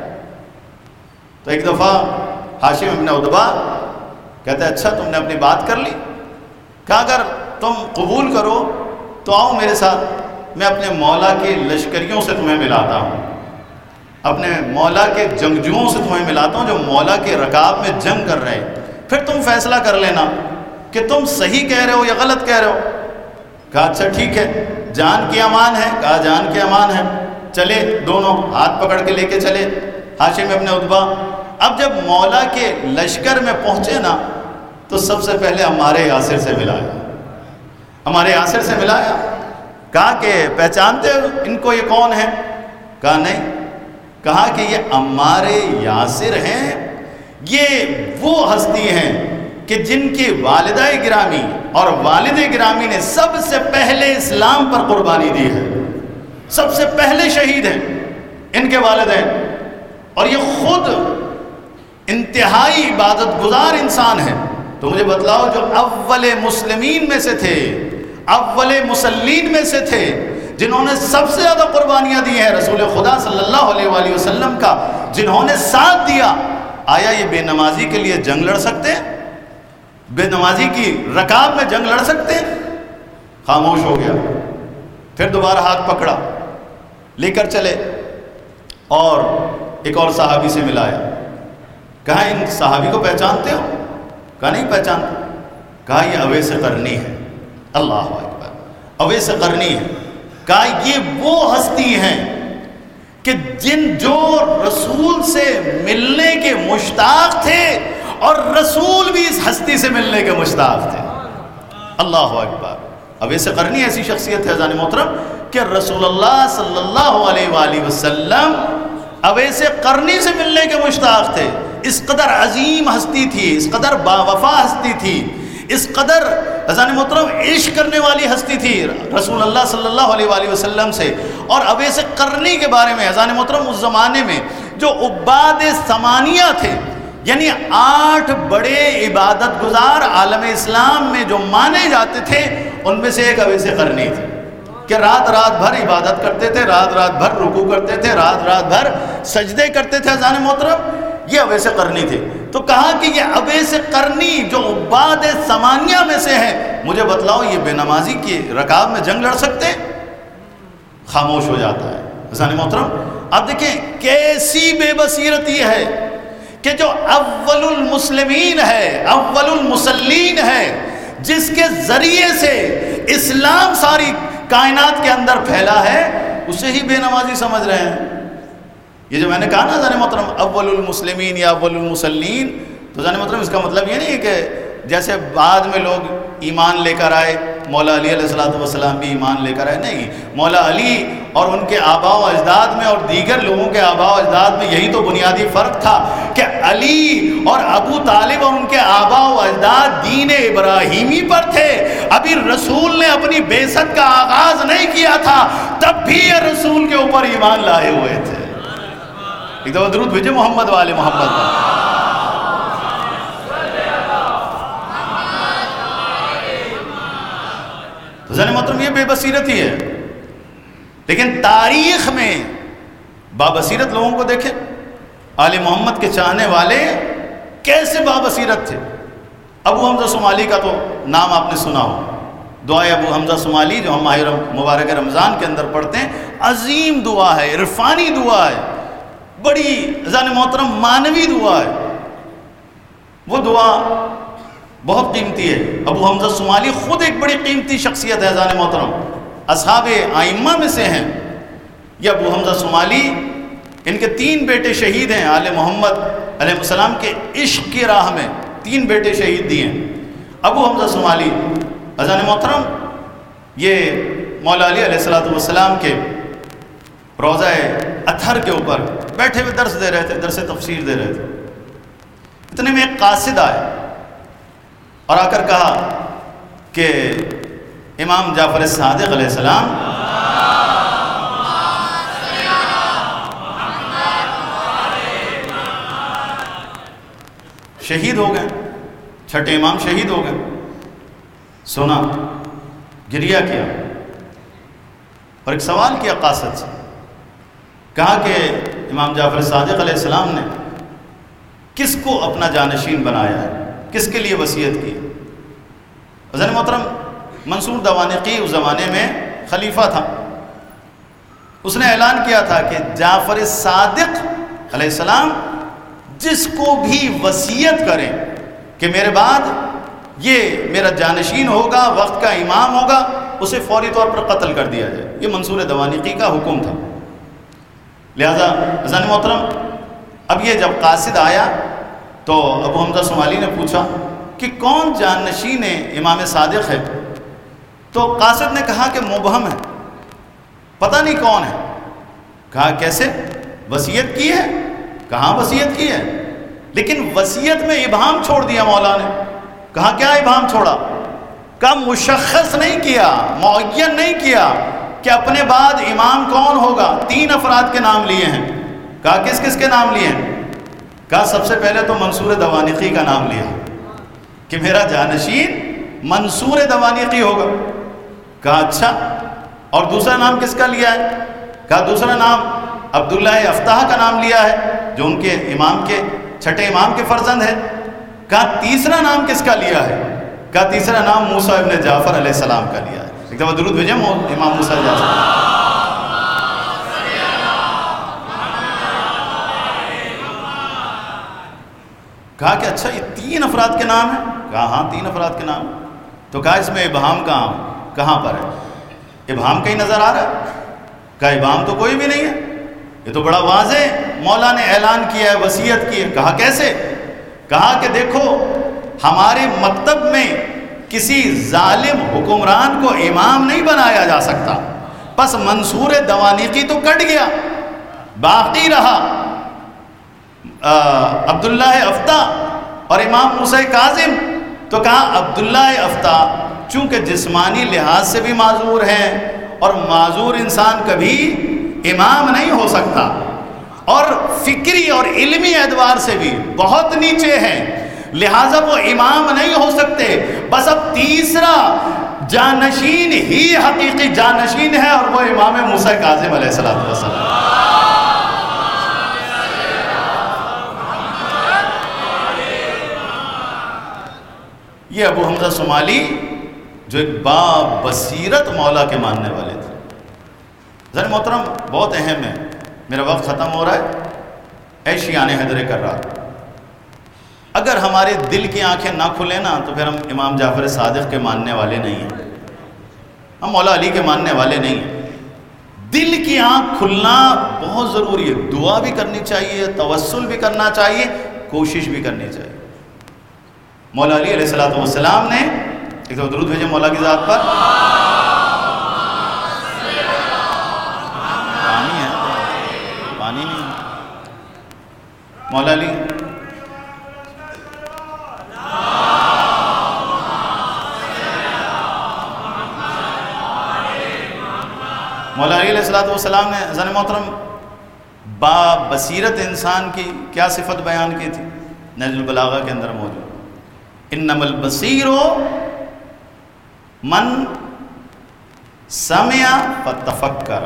تو ایک دفعہ ہاشم ابن عتبہ کہتے ہیں اچھا تم نے اپنی بات کر لی؟ کہا اگر تم قبول کرو تو آؤ میرے ساتھ، میں اپنے مولا کے لشکریوں سے تمہیں ملاتا ہوں، اپنے مولا کے جنگجوؤں سے تمہیں ملاتا ہوں جو مولا کے رکاب میں جنگ کر رہے ہیں، پھر تم فیصلہ کر لینا کہ تم صحیح کہہ رہے ہو یا غلط کہہ رہے ہو۔ کہا اچھا ٹھیک ہے، جان کی امان ہے؟ کہا جان کی امان ہے۔ چلے، دونوں ہاتھ پکڑ کے لے کے چلے ہاشم ابن عتبہ۔ اب جب مولا کے لشکر میں پہنچے نا تو سب سے پہلے ہمارے یاسر سے ملایا، ہمارے یاسر سے ملایا۔ کہا کہ پہچانتے ہو ان کو، یہ کون ہے؟ کہا نہیں۔ کہا کہ یہ ہمارے یاسر ہیں، یہ وہ ہستی ہیں کہ جن کی والدہ گرامی اور والد گرامی نے سب سے پہلے اسلام پر قربانی دی ہے، سب سے پہلے شہید ہیں ان کے والدین، اور یہ خود انتہائی عبادت گزار انسان ہیں۔ تو مجھے بتلاؤ، جو اول مسلمین میں سے تھے، اول مسلین میں سے تھے، جنہوں نے سب سے زیادہ قربانیاں دی ہیں رسول خدا صلی اللہ علیہ وآلہ وسلم کا، جنہوں نے ساتھ دیا، آیا یہ بے نمازی کے لیے جنگ لڑ سکتے ہیں؟ بے نمازی کی رکاب میں جنگ لڑ سکتے ہیں؟ خاموش ہو گیا۔ پھر دوبارہ ہاتھ پکڑا، لے کر چلے اور ایک اور صحابی سے ملایا۔ کہا ان صحابی کو پہچانتے ہو؟ کہا نہیں پہچانتے۔ کہا یہ اویس قرنی ہے۔ اللہ اکبر، اویس قرنی ہے۔ کہا یہ وہ ہستی ہیں کہ جو رسول سے ملنے کے مشتاق تھے اور رسول بھی اس ہستی سے ملنے کے مشتاق تھے۔ اللہ اکبر، اویس قرنی ایسی شخصیت ہے ذہن محترم کہ رسول اللہ صلی اللہ علیہ وآلہ وسلم اویس قرنی سے ملنے کے مشتاق تھے۔ اس قدر عظیم ہستی تھی، اس قدر باوفا ہستی تھی، اس قدر ذہن محترم عشق کرنے والی ہستی تھی رسول اللہ صلی اللہ علیہ وآلہ وسلم سے۔ اور اویس قرنی کے بارے میں ذہن محترم اس زمانے میں جو عباد ثمانیہ تھے، یعنی 8 بڑے عبادت گزار عالم اسلام میں جو مانے جاتے تھے، ان میں سے ایک اویس قرنی تھے۔ کہ رات رات بھر عبادت کرتے تھے، رات رات بھر رکوع کرتے تھے، رات رات بھر سجدے کرتے تھے اذان محترم، یہ اویس قرنی تھے. تو کہا کہ یہ اویس قرنی جو عباد ثمانیہ میں سے ہے، مجھے بتلاؤ یہ بے نمازی کی رکاب میں جنگ لڑ سکتے؟ خاموش ہو جاتا ہے اذان محترم. اب دیکھیں کیسی بے بصیرت یہ ہے کہ جو اول المسلمین ہے، اول المصلین ہے، جس کے ذریعے سے اسلام ساری کائنات کے اندر پھیلا ہے، اسے ہی بے نمازی سمجھ رہے ہیں. یہ جو میں نے کہا نا اذان محترم اول المسلمین یا اول المصلین، تو اذان محترم اس کا مطلب یہ نہیں ہے کہ جیسے بعد میں لوگ ایمان لے کر آئے، مولا علی علیہ السلام بھی ایمان لے کر آئے. نہیں، مولا علی اور ان کے آباء و اجداد میں اور دیگر لوگوں کے آباء و اجداد میں یہی تو بنیادی فرق تھا کہ علی اور ابو طالب اور ان کے آباء و اجداد دین ابراہیمی پر تھے. ابھی رسول نے اپنی بعثت کا آغاز نہیں کیا تھا، تب بھی یہ رسول کے اوپر ایمان لائے ہوئے تھے. ایک دفعہ درود بھیجے محمد والے محمد پر. ذہن محترم یہ بے بصیرت ہی ہے. لیکن تاریخ میں بابصیرت لوگوں کو دیکھیں، آل محمد کے چاہنے والے کیسے بابصیرت تھے. ابو حمزہ صومالی کا تو نام آپ نے سنا ہو، دعائے ابو حمزہ صومالی جو ہم ماہ مبارک رمضان کے اندر پڑھتے ہیں، عظیم دعا ہے، عرفانی دعا ہے، بڑی ذہن محترم مانوی دعا ہے. وہ دعا بہت قیمتی ہے. ابو حمزہ صومالی خود ایک بڑی قیمتی شخصیت ہے ذہن محترم، اصحاب ائمہ میں سے ہیں. یہ ابو حمزہ صومالی، ان کے 3 بیٹے شہید ہیں. آل محمد علیہ السلام کے عشق کی راہ میں 3 بیٹے شہید دیے ہیں. ابو حمزہ صومالی ذہن محترم یہ مولا علی علیہ السلام کے روضہ اطہر کے اوپر بیٹھے ہوئے درس دے رہے تھے، درس تفسیر دے رہے تھے. اتنے میں ایک قاصد آئے اور آ کر کہا کہ امام جعفر صادق علیہ السلام شہید ہو گئے، چھٹے امام شہید ہو گئے. سنا، گریہ کیا اور ایک سوال کیا قاصد سے. کہا کہ امام جعفر صادق علیہ السلام نے کس کو اپنا جانشین بنایا ہے، کس کے لیے وصیت کی؟ حضرت محترم منصور دوانقی اس زمانے میں خلیفہ تھا. اس نے اعلان کیا تھا کہ جعفر صادق علیہ السلام جس کو بھی وصیت کریں کہ میرے بعد یہ میرا جانشین ہوگا، وقت کا امام ہوگا، اسے فوری طور پر قتل کر دیا جائے. یہ منصور دوانقی کا حکم تھا. لہذا حضرت محترم اب یہ جب قاصد آیا تو ابو حمزہ صومالی نے پوچھا کہ کون جانشین امام صادق ہے؟ تو قاصد نے کہا کہ مبہم ہے، پتہ نہیں کون ہے. کہا کیسے؟ وصیت کی ہے. کہاں وصیت کی ہے؟ لیکن وصیت میں ابہام چھوڑ دیا مولا نے. کہا کیا ابہام چھوڑا؟ کہا مشخص نہیں کیا، معین نہیں کیا کہ اپنے بعد امام کون ہوگا. 3 افراد کے نام لیے ہیں. کہا کس کس کے نام لیے ہیں؟ کہا سب سے پہلے تو منصور دوانقی کا نام لیا کہ میرا جانشین منصور دوانقی ہوگا. کہا اچھا، اور دوسرا نام کس کا لیا ہے؟ کہا دوسرا نام عبداللہ افتح کا نام لیا ہے جو ان کے امام کے چھٹے امام کے فرزند ہے. کہا تیسرا نام کس کا لیا ہے؟ کہا تیسرا نام موسیٰ ابن جعفر علیہ السلام کا لیا ہے. ایک دفعہ درود بھیجیں امام موسیٰ جعفر. کہا کہ اچھا یہ 3 افراد کے نام ہیں؟ کہا ہاں 3 افراد کے نام. تو کہا اس میں ابہام کہاں پر ہے؟ ابہام کہیں نظر آ رہا ہے؟ کہا ابہام تو کوئی بھی نہیں ہے، یہ تو بڑا واضح مولا نے اعلان کیا ہے، وصیت کی ہے. کہا کیسے؟ کہا کہ دیکھو ہمارے مکتب میں کسی ظالم حکمران کو امام نہیں بنایا جا سکتا، پس منصور دوانقی تو کٹ گیا، باقی رہا عبداللہ افتح اور امام موسیٰ کاظم. تو کہا عبداللہ افتح چونکہ جسمانی لحاظ سے بھی معذور ہیں اور معذور انسان کبھی امام نہیں ہو سکتا، اور فکری اور علمی اعتبار سے بھی بہت نیچے ہیں، لہٰذا وہ امام نہیں ہو سکتے. بس اب تیسرا جانشین ہی حقیقی جانشین ہے، اور وہ امام موسیٰ کاظم علیہ السلام۔ یہ ابو حمزہ صومالی جو ایک با بصیرت مولا کے ماننے والے تھے۔ ذرا محترم بہت اہم ہے، میرا وقت ختم ہو رہا ہے، اے شیعان حیدر کرار، اگر ہمارے دل کی آنکھیں نہ کھلیں نا تو پھر ہم امام جعفر صادق کے ماننے والے نہیں ہیں، ہم مولا علی کے ماننے والے نہیں ہیں۔ دل کی آنکھ کھلنا بہت ضروری ہے، دعا بھی کرنی چاہیے، توسل بھی کرنا چاہیے، کوشش بھی کرنی چاہیے۔ مولا علی علیہ السلام نے ایک تو درود بھیجے مولا کی ذات پر، پانی ہے، پانی نہیں ہے، مولا علی مولا علی علیہ السلام نے حضرت محترم با بصیرت انسان کی کیا صفت بیان کی تھی؟ نہج البلاغہ کے اندر موجود، انما البصیر من سمع فتفکر۔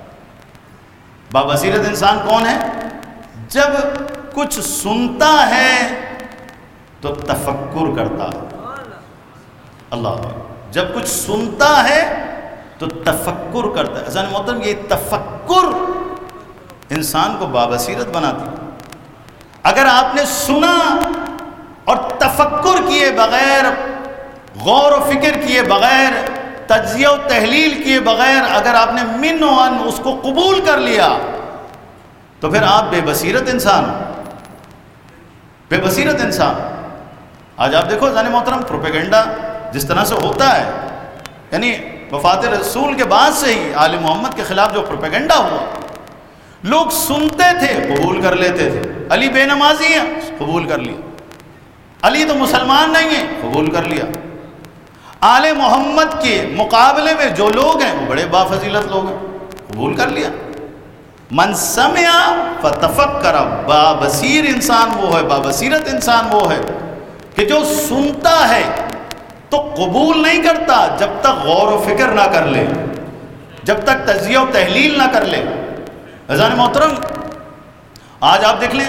با بصیرت انسان کون ہے؟ جب کچھ سنتا ہے تو تفکر کرتا ہے۔ اللہ، جب کچھ سنتا ہے تو تفکر کرتا ہے۔ حضرت محترم یہ تفکر انسان کو بابصیرت بناتی ہے۔ اگر آپ نے سنا اور تفکر کیے بغیر، غور و فکر کیے بغیر، تجزیہ و تحلیل کیے بغیر اگر آپ نے من و ان اس کو قبول کر لیا تو پھر آپ بے بصیرت انسان، بے بصیرت انسان۔ آج آپ دیکھو حضرت محترم پروپیگنڈا جس طرح سے ہوتا ہے، یعنی وفات رسول کے بعد سے ہی آل محمد کے خلاف جو پروپیگنڈا ہوا، لوگ سنتے تھے قبول کر لیتے تھے، علی بے نمازی ہیں قبول کر لیا، علی تو مسلمان نہیں ہیں قبول کر لیا، آل محمد کے مقابلے میں جو لوگ ہیں وہ بڑے بافضیلت لوگ ہیں قبول کر لیا۔ من سمع فتفکر، بابصیر انسان وہ ہے، بابصیرت انسان وہ ہے کہ جو سنتا ہے تو قبول نہیں کرتا جب تک غور و فکر نہ کر لے، جب تک تجزیہ و تحلیل نہ کر لے۔ عزیزان محترم آج آپ دیکھ لیں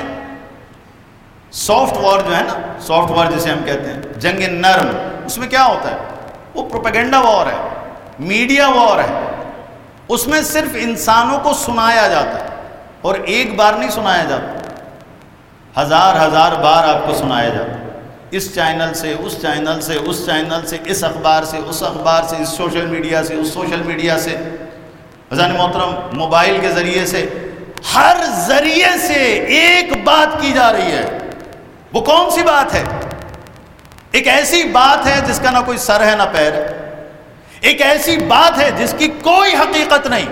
سافٹ وار جو ہے نا، سافٹ وار جسے ہم کہتے ہیں، جنگ نرم، اس میں کیا ہوتا ہے؟ وہ پروپیگنڈا وار ہے، میڈیا وار ہے، اس میں صرف انسانوں کو سنایا جاتا ہے، اور ایک بار نہیں سنایا جاتا، ہزار بار آپ کو سنایا جاتا ہے، اس چینل سے اس چینل سے اس چینل سے، اس اخبار سے اس اخبار سے، اس سوشل میڈیا سے اس سوشل میڈیا سے، حضرت محترم موبائل کے ذریعے سے، ہر ذریعے سے ایک بات کی جا رہی ہے۔ وہ کون سی بات ہے؟ ایک ایسی بات ہے جس کا نہ کوئی سر ہے نہ پیر ہے، ایک ایسی بات ہے جس کی کوئی حقیقت نہیں،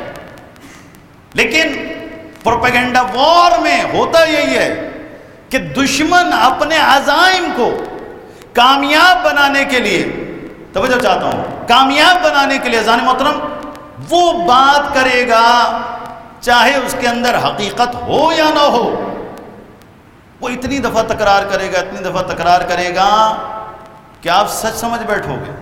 لیکن پروپیگنڈا وار میں ہوتا یہی ہے کہ دشمن اپنے عزائم کو کامیاب بنانے کے لیے، توجہ چاہتا ہوں، کامیاب بنانے کے لیے ذہن محترم وہ بات کرے گا چاہے اس کے اندر حقیقت ہو یا نہ ہو، وہ اتنی دفعہ تکرار کرے گا، اتنی دفعہ تکرار کرے گا کہ آپ سچ سمجھ بیٹھو گے۔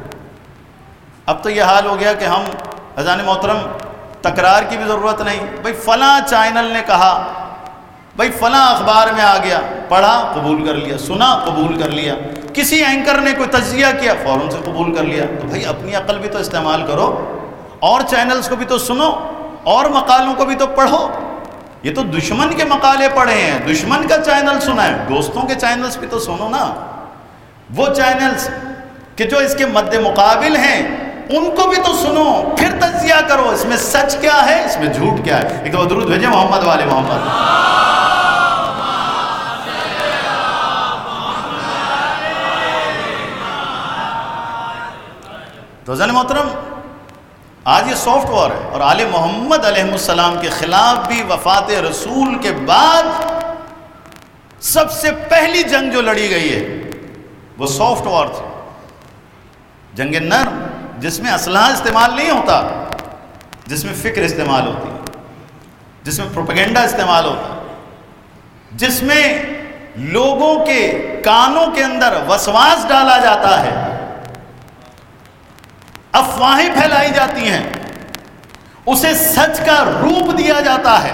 اب تو یہ حال ہو گیا کہ ہم اذان محترم تکرار کی بھی ضرورت نہیں، بھئی فلاں چینل نے کہا، بھئی فلاں اخبار میں آ گیا، پڑھا قبول کر لیا، سنا قبول کر لیا، کسی اینکر نے کوئی تجزیہ کیا فوراً سے قبول کر لیا۔ تو بھئی اپنی عقل بھی تو استعمال کرو، اور چینلز کو بھی تو سنو، اور مقالوں کو بھی تو پڑھو۔ یہ تو دشمن کے مقالے پڑھے ہیں، دشمن کا چینل سنا ہے، دوستوں کے چینلز بھی تو سنو نا، وہ چینلز کہ جو اس کے مد مقابل ہیں ان کو بھی تو سنو، پھر تجزیہ کرو اس میں سچ کیا ہے، اس میں جھوٹ کیا ہے۔ ایک تو درود بھیجے محمد والے محمد۔ تو حضرت محترم آج یہ سافٹ وار ہے، اور آل محمد علیہ السلام کے خلاف بھی وفات رسول کے بعد سب سے پہلی جنگ جو لڑی گئی ہے وہ سافٹ وار تھی، جنگ نرم، جس میں اسلحہ استعمال نہیں ہوتا، جس میں فکر استعمال ہوتی ہے، جس میں پروپیگنڈا استعمال ہوتا ہے، جس میں لوگوں کے کانوں کے اندر وسواس ڈالا جاتا ہے۔ افواہیں پھیلائی جاتی ہیں، اسے سچ کا روپ دیا جاتا ہے،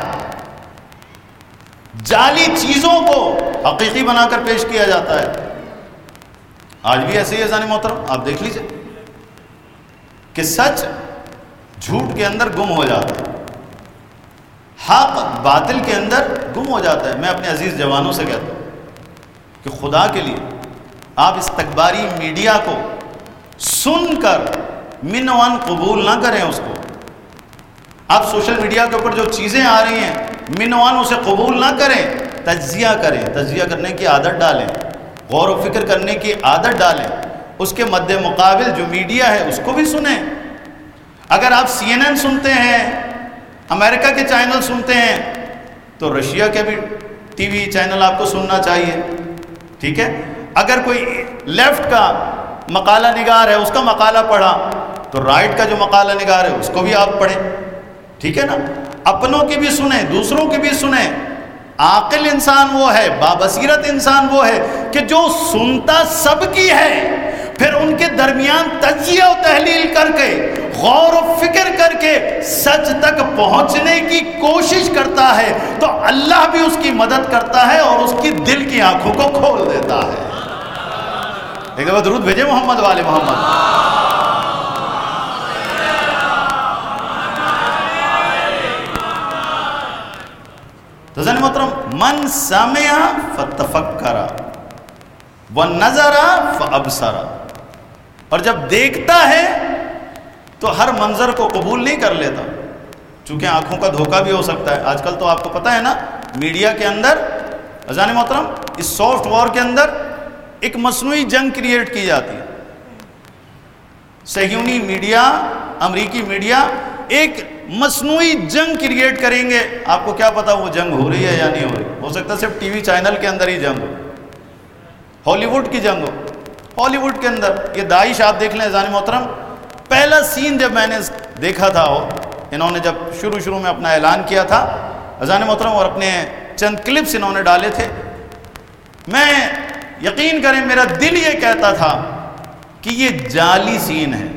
جعلی چیزوں کو حقیقی بنا کر پیش کیا جاتا ہے۔ آج بھی ایسے ہی ہے عزیزان محترم، آپ دیکھ لیجئے کہ سچ جھوٹ کے اندر گم ہو جاتا ہے، حق باطل کے اندر گم ہو جاتا ہے۔ میں اپنے عزیز جوانوں سے کہتا ہوں کہ خدا کے لیے آپ اس تکباری میڈیا کو سن کر من وان قبول نہ کریں، اس کو آپ سوشل میڈیا کے اوپر جو چیزیں آ رہی ہیں من وان اسے قبول نہ کریں، تجزیہ کریں، تجزیہ کرنے کی عادت ڈالیں، غور و فکر کرنے کی عادت ڈالیں، اس کے مد مقابل جو میڈیا ہے اس کو بھی سنیں۔ اگر آپ CNN سنتے ہیں، امریکہ کے چینل سنتے ہیں، تو رشیا کے بھی ٹی وی چینل آپ کو سننا چاہیے، ٹھیک ہے؟ اگر کوئی لیفٹ کا مقالہ نگار ہے، اس کا مقالہ پڑھا، تو رائٹ کا جو مقالہ نگار ہے اس کو بھی آپ پڑھیں، ٹھیک ہے نا؟ اپنوں کی بھی سنیں، دوسروں کی بھی سنیں۔ عاقل انسان وہ ہے، بابصیرت انسان وہ ہے کہ جو سنتا سب کی ہے، پھر ان کے درمیان تجزیہ و تحلیل کر کے، غور و فکر کر کے سچ تک پہنچنے کی کوشش کرتا ہے، تو اللہ بھی اس کی مدد کرتا ہے اور اس کی دل کی آنکھوں کو کھول دیتا ہے۔ ایک دفعہ درود بھیجے محمد والے محمد۔ تو عزیزان محترم، من سمع فتفکر ونظر فابصر، اور جب دیکھتا ہے تو ہر منظر کو قبول نہیں کر لیتا، چونکہ آنکھوں کا دھوکہ بھی ہو سکتا ہے۔ آج کل تو آپ کو پتہ ہے نا، میڈیا کے اندر عزیزان محترم اس سافٹ وار کے اندر ایک مصنوعی جنگ کریٹ کی جاتی ہے۔ صہیونی میڈیا، امریکی میڈیا ایک مصنوعی جنگ کریٹ کریں گے۔ آپ کو کیا پتا وہ جنگ ہو رہی ہے یا نہیں ہو رہی، ہو سکتا ہے صرف ٹی وی چینل کے اندر ہی جنگ ہو، ہالی ووڈ کی جنگ ہو۔ ہالی ووڈ کے اندر یہ داعش آپ دیکھ لیں عزیزان محترم، پہلا سین جب میں نے دیکھا تھا، انہوں نے جب شروع میں اپنا اعلان کیا تھا عزیزان محترم، اور اپنے چند کلپس انہوں نے ڈالے تھے، میں یقین کریں میرا دل یہ کہتا تھا کہ یہ جعلی سین ہے۔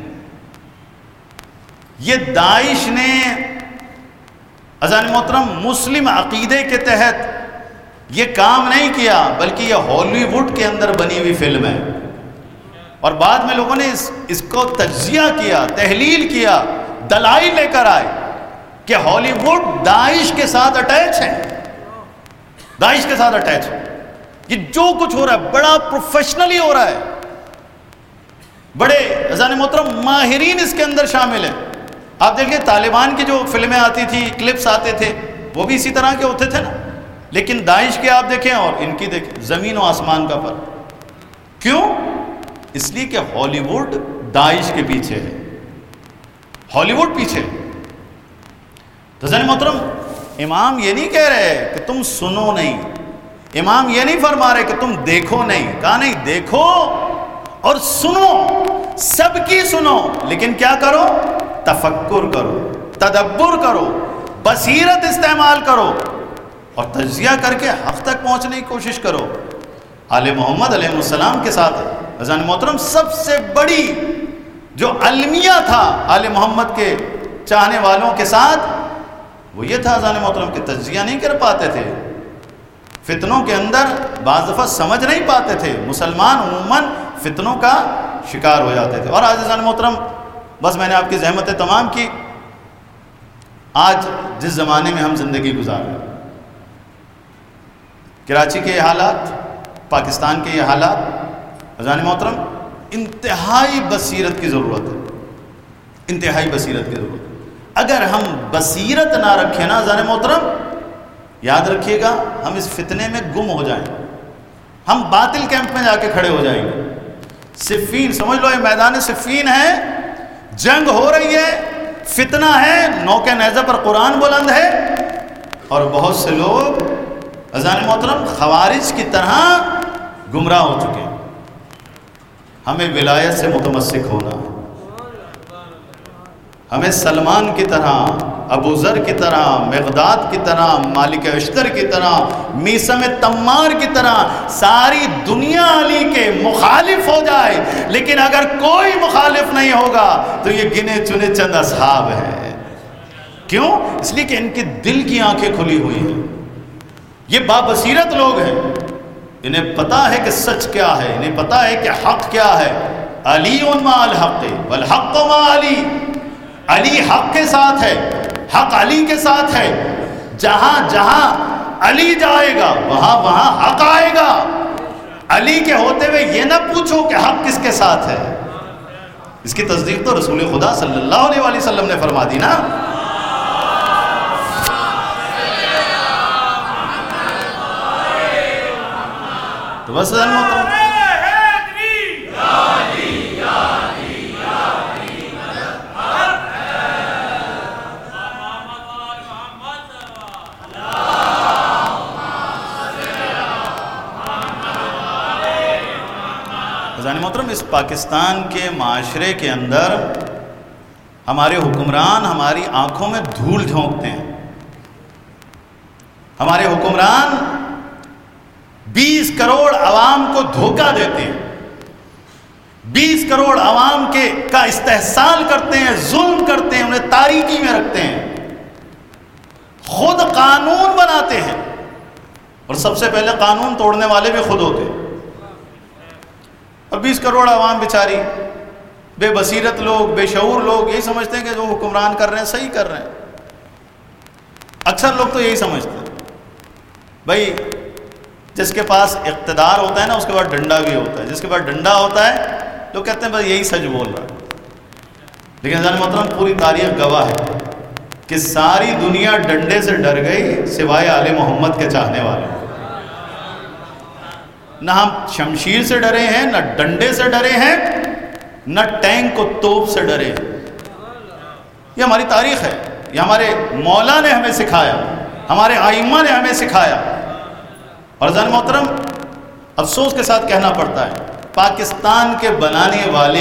یہ داعش نے عزیزان محترم مسلم عقیدے کے تحت یہ کام نہیں کیا، بلکہ یہ ہالی ووڈ کے اندر بنی ہوئی فلم ہے، اور بعد میں لوگوں نے اس کو تجزیہ کیا، تحلیل کیا، دلائل لے کر آئے کہ ہالی ووڈ داعش کے ساتھ اٹیچ ہے، داعش کے ساتھ اٹیچ ہے۔ یہ جو کچھ ہو رہا ہے بڑا پروفیشنلی ہو رہا ہے، بڑے عزیزان محترم ماہرین اس کے اندر شامل ہیں۔ آپ دیکھیں طالبان کی جو فلمیں آتی تھی، کلپس آتے تھے، وہ بھی اسی طرح کے ہوتے تھے نا، لیکن داعش کے آپ دیکھیں اور ان کی دیکھیں، زمین و آسمان کا فرق۔ کیوں؟ اس لیے کہ ہالی ووڈ داعش کے پیچھے ہے، ہالی ووڈ پیچھے۔ تو عزیزان محترم، امام یہ نہیں کہہ رہے کہ تم سنو نہیں، امام یہ نہیں فرما رہے کہ تم دیکھو نہیں، کہا نہیں، دیکھو اور سنو، سب کی سنو، لیکن کیا کرو؟ تفکر کرو، تدبر کرو، بصیرت استعمال کرو، اور تجزیہ کر کے حق تک پہنچنے کی کوشش کرو۔ آل محمد علیہ السلام کے ساتھ عزیزان محترم سب سے بڑی جو المیہ تھا آل محمد کے چاہنے والوں کے ساتھ، وہ یہ تھا عزیزان محترم کہ تجزیہ نہیں کر پاتے تھے، فتنوں کے اندر بعض دفعہ سمجھ نہیں پاتے تھے، مسلمان عموماً فتنوں کا شکار ہو جاتے تھے۔ اور آج عزیزان محترم بس میں نے آپ کی زحمتیں تمام کی، آج جس زمانے میں ہم زندگی گزار رہے ہیں، کراچی کے یہ حالات، پاکستان کے یہ حالات، عزیزان محترم انتہائی بصیرت کی ضرورت ہے، انتہائی بصیرت کی ضرورت ہے۔ اگر ہم بصیرت نہ رکھیں نا عزیزان محترم، یاد رکھیے گا ہم اس فتنے میں گم ہو جائیں، ہم باطل کیمپ میں جا کے کھڑے ہو جائیں گے۔ صفین سمجھ لو، یہ میدان صفین ہے، جنگ ہو رہی ہے، فتنہ ہے، نوکے نیزہ پر قرآن بلند ہے، اور بہت سے لوگ عزیزان محترم خوارج کی طرح گمراہ ہو چکے ہیں۔ ہمیں ولایت سے متمسک ہونا ہے، ہمیں سلمان کی طرح ابو ذر کی طرح، مقداد کی طرح، مالک اشتر کی طرح، میثم تمار کی طرح ساری دنیا علی کے مخالف ہو جائے، لیکن اگر کوئی مخالف نہیں ہوگا تو یہ گنے چنے چند اصحاب ہیں۔ کیوں؟ اس لیے کہ ان کے دل کی آنکھیں کھلی ہوئی ہیں، یہ بابصیرت لوگ ہیں، انہیں پتا ہے کہ سچ کیا ہے، انہیں پتا ہے کہ حق کیا ہے۔ علی مع الحق والحق مع علی، علی حق کے ساتھ ہے، حق علی کے ساتھ ہے، جہاں جہاں علی جائے گا وہاں وہاں حق آئے گا۔ علی کے ہوتے ہوئے یہ نہ پوچھو کہ حق کس کے ساتھ ہے، اس کی تصدیق تو رسول خدا صلی اللہ علیہ وآلہ وسلم نے فرما دی نا۔ تو بس محترم، اس پاکستان کے معاشرے کے اندر ہمارے حکمران ہماری آنکھوں میں دھول جھونکتے ہیں۔ ہمارے حکمران 20 کروڑ عوام کو دھوکہ دیتے ہیں، 20 کروڑ عوام کا استحصال کرتے ہیں، ظلم کرتے ہیں، انہیں تاریکی میں رکھتے ہیں، خود قانون بناتے ہیں، اور سب سے پہلے قانون توڑنے والے بھی خود ہوتے ہیں۔ اور 20 کروڑ عوام بیچاری بے بصیرت لوگ، بے شعور لوگ یہی سمجھتے ہیں کہ جو حکمران کر رہے ہیں صحیح کر رہے ہیں۔ اکثر لوگ تو یہی سمجھتے ہیں بھائی جس کے پاس اقتدار ہوتا ہے نا اس کے بعد ڈنڈا بھی ہوتا ہے، جس کے پاس ڈنڈا ہوتا ہے لوگ کہتے ہیں بس یہی سچ بول رہا ہے۔ لیکن عزیزان محترم، پوری تاریخ گواہ ہے کہ ساری دنیا ڈنڈے سے ڈر گئی سوائے آل محمد کے چاہنے والے۔ نہ ہم شمشیر سے ڈرے ہیں، نہ ڈنڈے سے ڈرے ہیں، نہ ٹینک و توپ سے ڈرے ہیں۔ یہ ہماری تاریخ ہے، یہ ہمارے مولا نے ہمیں سکھایا، ہمارے ائمہ نے ہمیں سکھایا۔ اور عزیزان محترم، افسوس کے ساتھ کہنا پڑتا ہے پاکستان کے بنانے والے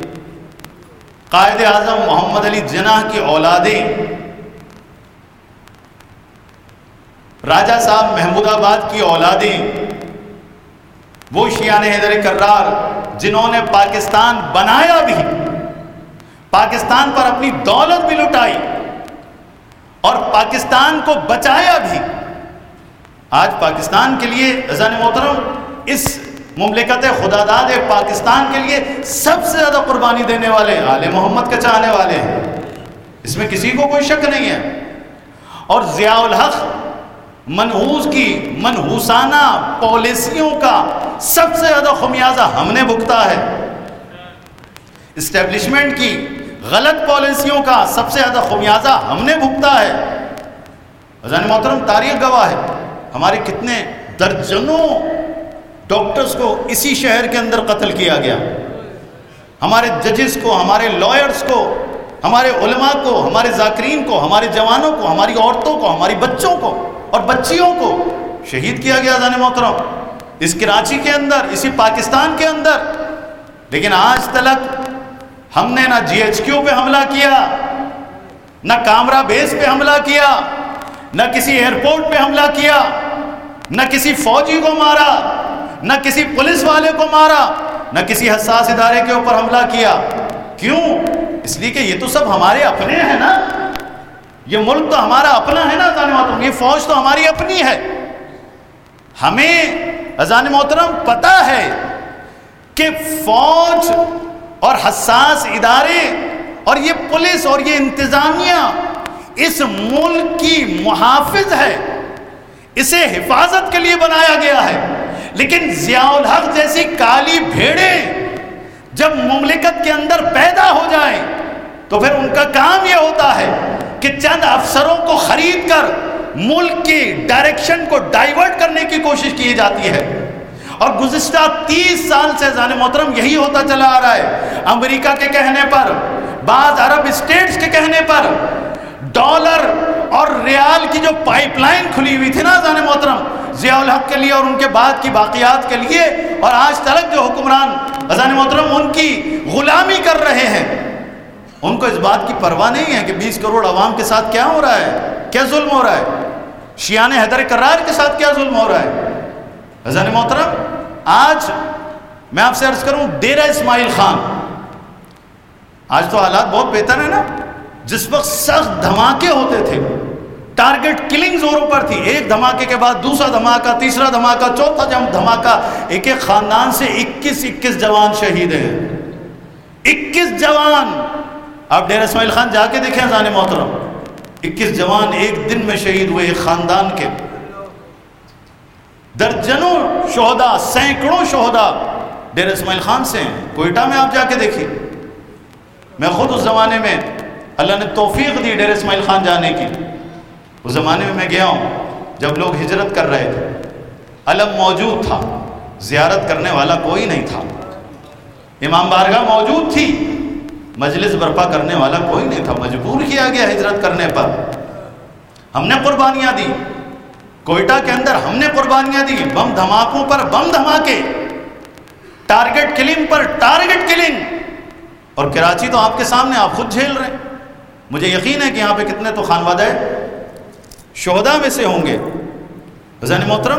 قائد اعظم محمد علی جناح کی اولادیں، راجہ صاحب محمود آباد کی اولادیں، وہ شیعان حیدر کرار جنہوں نے پاکستان بنایا بھی، پاکستان پر اپنی دولت بھی لٹائی اور پاکستان کو بچایا بھی، آج پاکستان کے لیے عزیزان محترم اس مملکت خداداد پاکستان کے لیے سب سے زیادہ قربانی دینے والے آل محمد کے چاہنے والے ہیں، اس میں کسی کو کوئی شک نہیں ہے۔ اور ضیاء الحق منحوس کی منحوسانہ پالیسیوں کا سب سے زیادہ خمیازہ ہم نے بھگتا ہے، اسٹیبلشمنٹ کی غلط پالیسیوں کا سب سے زیادہ خمیازہ ہم نے بھگتا ہے۔ عزیزان محترم، تاریخ گواہ ہے ہمارے کتنے درجنوں ڈاکٹرز کو اسی شہر کے اندر قتل کیا گیا، ہمارے ججز کو، ہمارے لائرز کو، ہمارے علماء کو، ہمارے ذاکرین کو، ہمارے جوانوں کو، ہماری عورتوں کو، ہماری بچوں کو اور بچیوں کو شہید کیا گیا عزیزان محترم، اس کراچی کے اندر، اسی پاکستان کے اندر۔ لیکن آج تلک ہم نے نہ جی ایچ کیو پہ حملہ کیا، نہ کامرا بیس پہ حملہ کیا، نہ کسی ایئرپورٹ پہ حملہ کیا، نہ کسی فوجی کو مارا، نہ کسی پولیس والے کو مارا، نہ کسی حساس ادارے کے اوپر حملہ کیا۔ کیوں؟ اس لیے کہ یہ تو سب ہمارے اپنے ہیں نا، یہ ملک تو ہمارا اپنا ہے نا عزیزان محترم، یہ فوج تو ہماری اپنی ہے۔ ہمیں عزیزان محترم پتہ ہے کہ فوج اور حساس ادارے اور یہ پولیس اور یہ انتظامیہ اس ملک کی محافظ ہے، اسے حفاظت کے لیے بنایا گیا ہے۔ لیکن ضیاء الحق جیسی کالی بھیڑیں جب مملکت کے اندر پیدا ہو جائیں تو پھر ان کا کام یہ ہوتا ہے کہ چند افسروں کو خرید کر ملک کی ڈائریکشن کو ڈائیورٹ کرنے کی کوشش کی جاتی ہے۔ اور گزشتہ 30 سال سے عزیزان محترم یہی ہوتا چلا آ رہا ہے۔ امریکہ کے کہنے پر، بعض عرب اسٹیٹس کے کہنے پر ڈالر اور ریال کی جو پائپ لائن کھلی ہوئی تھی نا عزیزان محترم ضیاء الحق کے لیے اور ان کے بعد کی باقیات کے لیے، اور آج تک جو حکمران عزیزان محترم ان کی غلامی کر رہے ہیں، ان کو اس بات کی پرواہ نہیں ہے کہ 20 کروڑ عوام کے ساتھ کیا ہو رہا ہے، کیا ظلم ہو رہا ہے، شیعان حیدر کرار کے ساتھ کیا ظلم ہو رہا ہے۔ عزیزان محترم، آج میں آپ سے عرض کروں، ڈیرہ اسماعیل خان، آج تو حالات بہت بہتر ہیں نا، جس وقت سخت دھماکے ہوتے تھے، ٹارگٹ کلنگ زوروں پر تھی، ایک دھماکے کے بعد دوسرا دھماکہ، تیسرا دھماکہ، چوتھا دھماکہ، ایک ایک خاندان سے 21 جوان شہید ہیں، 21 جوان۔ آپ ڈیرہ اسماعیل خان جا کے دیکھیں عزیزان محترم، 21 جوان ایک دن میں شہید ہوئے، ایک خاندان کے، درجنوں شہداء، سینکڑوں شہداء ڈیرہ اسماعیل خان سے ہیں۔ کوئٹہ میں آپ جا کے دیکھیے، میں خود اس زمانے میں اللہ نے توفیق دی ڈیرہ اسماعیل خان جانے کی، اس زمانے میں گیا ہوں جب لوگ ہجرت کر رہے تھے، علم موجود تھا، زیارت کرنے والا کوئی نہیں تھا، امام بارگاہ موجود تھی، مجلس برپا کرنے والا کوئی نہیں تھا، مجبور کیا گیا ہجرت کرنے پر۔ ہم نے قربانیاں دی، کوئٹہ کے اندر ہم نے قربانیاں دی، بم دھماکوں پر بم دھماکے، ٹارگٹ کلنگ پر ٹارگٹ کلنگ، اور کراچی تو آپ کے سامنے، آپ خود جھیل رہے ہیں۔ مجھے یقین ہے کہ یہاں پہ کتنے تو خانوادہ شہداء میں سے ہوں گے عزیزان محترم،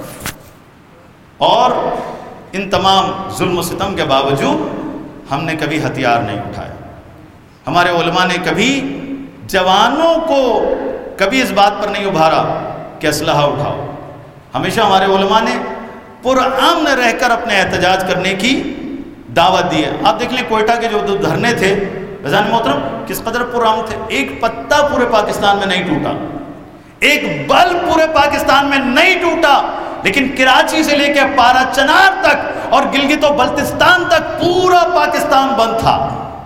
اور ان تمام ظلم و ستم کے باوجود ہم نے کبھی ہتھیار نہیں اٹھایا۔ ہمارے علماء نے کبھی جوانوں کو کبھی اس بات پر نہیں ابھارا کہ اسلحہ اٹھاؤ۔ ہمیشہ ہمارے علماء نے پرامن رہ کر اپنے احتجاج کرنے کی دعوت دی ہے۔ آپ دیکھ لیں کوئٹہ کے جو دھرنے تھے عزیزان محترم کس قدر پرامن تھے، ایک پتا پورے پاکستان میں نہیں ٹوٹا، ایک بل پورے پاکستان میں نہیں ٹوٹا، لیکن کراچی سے لے کے پارا چنار تک اور گلگت و بلتستان تک پورا پاکستان بند تھا۔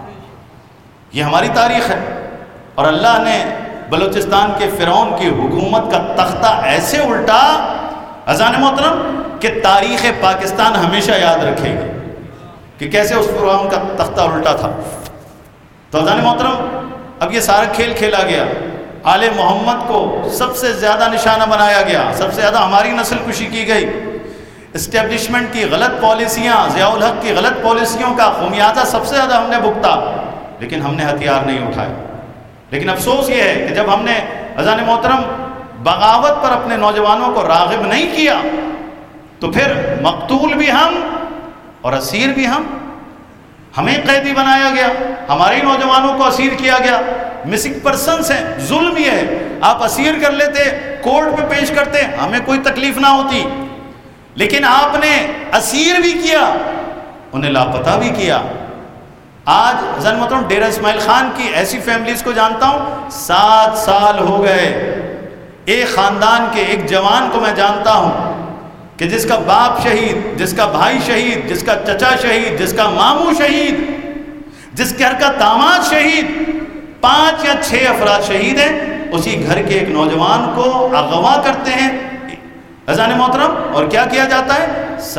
یہ ہماری تاریخ ہے، اور اللہ نے بلوچستان کے فرعون کی حکومت کا تختہ ایسے الٹا عزیزان محترم کہ تاریخ پاکستان ہمیشہ یاد رکھے گی کہ کیسے اس فرعون کا تختہ الٹا تھا۔ تو عزیزان محترم اب یہ سارا کھیل کھیلا گیا، آل محمد کو سب سے زیادہ نشانہ بنایا گیا، سب سے زیادہ ہماری نسل کشی کی گئی، اسٹیبلشمنٹ کی غلط پالیسیاں، ضیاء الحق کی غلط پالیسیوں کا خمیازہ سب سے زیادہ ہم نے بھگتا، لیکن ہم نے ہتھیار نہیں اٹھائے۔ لیکن افسوس یہ ہے کہ جب ہم نے عزیزان محترم بغاوت پر اپنے نوجوانوں کو راغب نہیں کیا تو پھر مقتول بھی ہم اور اسیر بھی ہم، ہمیں قیدی بنایا گیا، ہمارے نوجوانوں کو اسیر کیا گیا، مسنگ پرسنس ہیں۔ ظلم یہ ہے، آپ اسیر کر لیتے، کورٹ میں پیش کرتے، ہمیں کوئی تکلیف نہ ہوتی، لیکن آپ نے اسیر بھی کیا، انہیں لاپتہ بھی کیا۔ آج عزیزان محترم ڈیرہ اسماعیل خان کی ایسی فیملیز کو جانتا ہوں 7 سال ہو گئے، ایک خاندان کے ایک جوان کو میں جانتا ہوں کہ جس کا باپ شہید، جس کا بھائی شہید، جس کا چچا شہید، جس کا ماموں شہید، جس گھر کا داماد شہید، 5 یا 6 افراد شہید ہیں، اسی گھر کے ایک نوجوان کو اغوا کرتے ہیں عزیزان محترم، اور کیا کیا جاتا ہے؟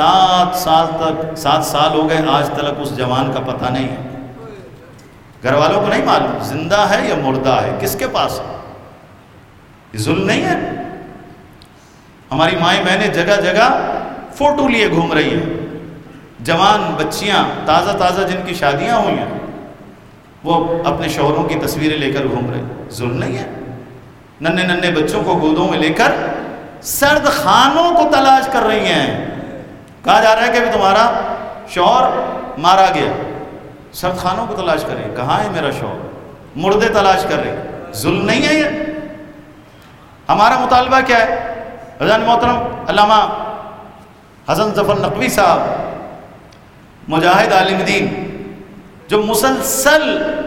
7 سال ہو گئے، آج تک اس جوان کا پتہ نہیں ہے، گھر والوں کو نہیں معلوم زندہ ہے یا مردہ ہے، کس کے پاس ہے۔ یہ ظلم نہیں ہے؟ ہماری مائیں بہنیں جگہ جگہ فوٹو لیے گھوم رہی ہیں، جوان بچیاں تازہ جن کی شادیاں ہوئی ہیں وہ اپنے شوہروں کی تصویریں لے کر گھوم رہے ہیں۔ ظلم نہیں ہے؟ ننھے بچوں کو گودوں میں لے کر سرد خانوں کو تلاش کر رہی ہیں، کہا جا رہا ہے کہ ابھی تمہارا شوہر مارا گیا، سرد خانوں کو تلاش کر رہے ہیں، کہاں ہے میرا شوہر، مردے تلاش کر رہے ہیں۔ ظلم نہیں ہے یہ؟ ہمارا مطالبہ کیا ہے عزیزان محترم؟ علامہ حسن ظفر نقوی صاحب مجاہد عالم دین جو مسلسل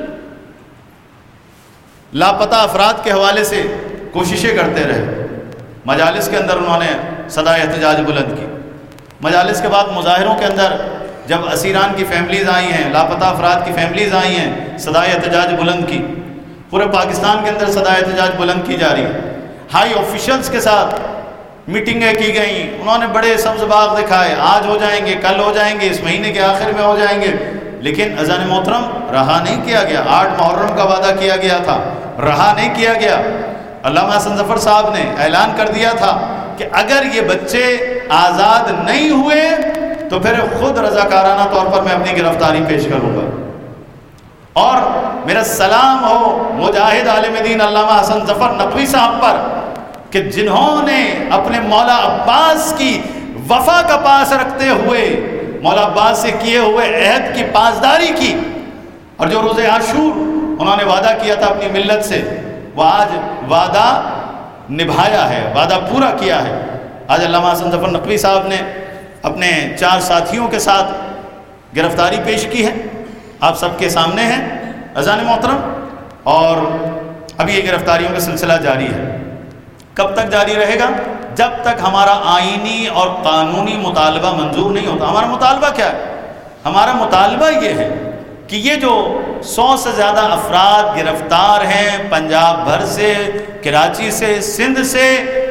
لاپتہ افراد کے حوالے سے کوششیں کرتے رہے، مجالس کے اندر انہوں نے صدائے احتجاج بلند کی، مجالس کے بعد مظاہروں کے اندر جب اسیران کی فیملیز آئی ہیں، لاپتہ افراد کی فیملیز آئی ہیں، صدائے احتجاج بلند کی، پورے پاکستان کے اندر صدائے احتجاج بلند کی جا رہی ہے۔ ہائی آفیشلز کے ساتھ میٹنگیں کی گئیں، انہوں نے بڑے سبز باغ دکھائے، آج ہو جائیں گے، کل ہو جائیں گے، اس مہینے کے آخر میں ہو جائیں گے، لیکن عزیزان محترم رہا نہیں کیا گیا۔ 8 محرم کا وعدہ کیا گیا تھا، رہا نہیں کیا گیا۔ علامہ حسن ظفر صاحب نے اعلان کر دیا تھا کہ اگر یہ بچے آزاد نہیں ہوئے تو پھر خود رضاکارانہ طور پر میں اپنی گرفتاری پیش کروں گا۔ اور میرا سلام ہو مجاہد عالم دین علامہ حسن ظفر نقوی صاحب پر کہ جنہوں نے اپنے مولا عباس کی وفا کا پاس رکھتے ہوئے مولا عباس سے کیے ہوئے عہد کی پاسداری کی، اور جو روز عاشور انہوں نے وعدہ کیا تھا اپنی ملت سے، وہ آج وعدہ نبھایا ہے، وعدہ پورا کیا ہے۔ آج علامہ حسن ظفر نقوی صاحب نے اپنے 4 ساتھیوں کے ساتھ گرفتاری پیش کی ہے، آپ سب کے سامنے ہیں اذان محترم، اور ابھی یہ گرفتاریوں کا سلسلہ جاری ہے۔ کب تک جاری رہے گا؟ جب تک ہمارا آئینی اور قانونی مطالبہ منظور نہیں ہوتا۔ ہمارا مطالبہ کیا ہے؟ ہمارا مطالبہ یہ ہے کہ یہ جو 100 سے زیادہ افراد گرفتار ہیں پنجاب بھر سے، کراچی سے، سندھ سے،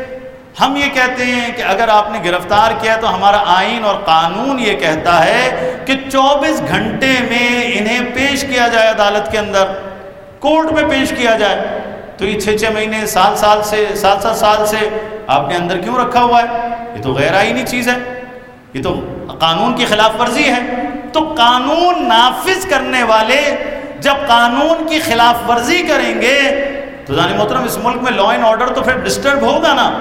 ہم یہ کہتے ہیں کہ اگر آپ نے گرفتار کیا تو ہمارا آئین اور قانون یہ کہتا ہے کہ 24 گھنٹے میں انہیں پیش کیا جائے عدالت کے اندر، کورٹ میں پیش کیا جائے۔ تو یہ 6 مہینے، سات سال سے آپ نے اندر کیوں رکھا ہوا ہے؟ یہ تو غیر آئینی چیز ہے، یہ تو قانون کی خلاف ورزی ہے۔ تو قانون نافذ کرنے والے جب قانون کی خلاف ورزی کریں گے تو جان محترم اس ملک میں لا اینڈ آرڈر تو پھر ڈسٹرب ہوگا نا۔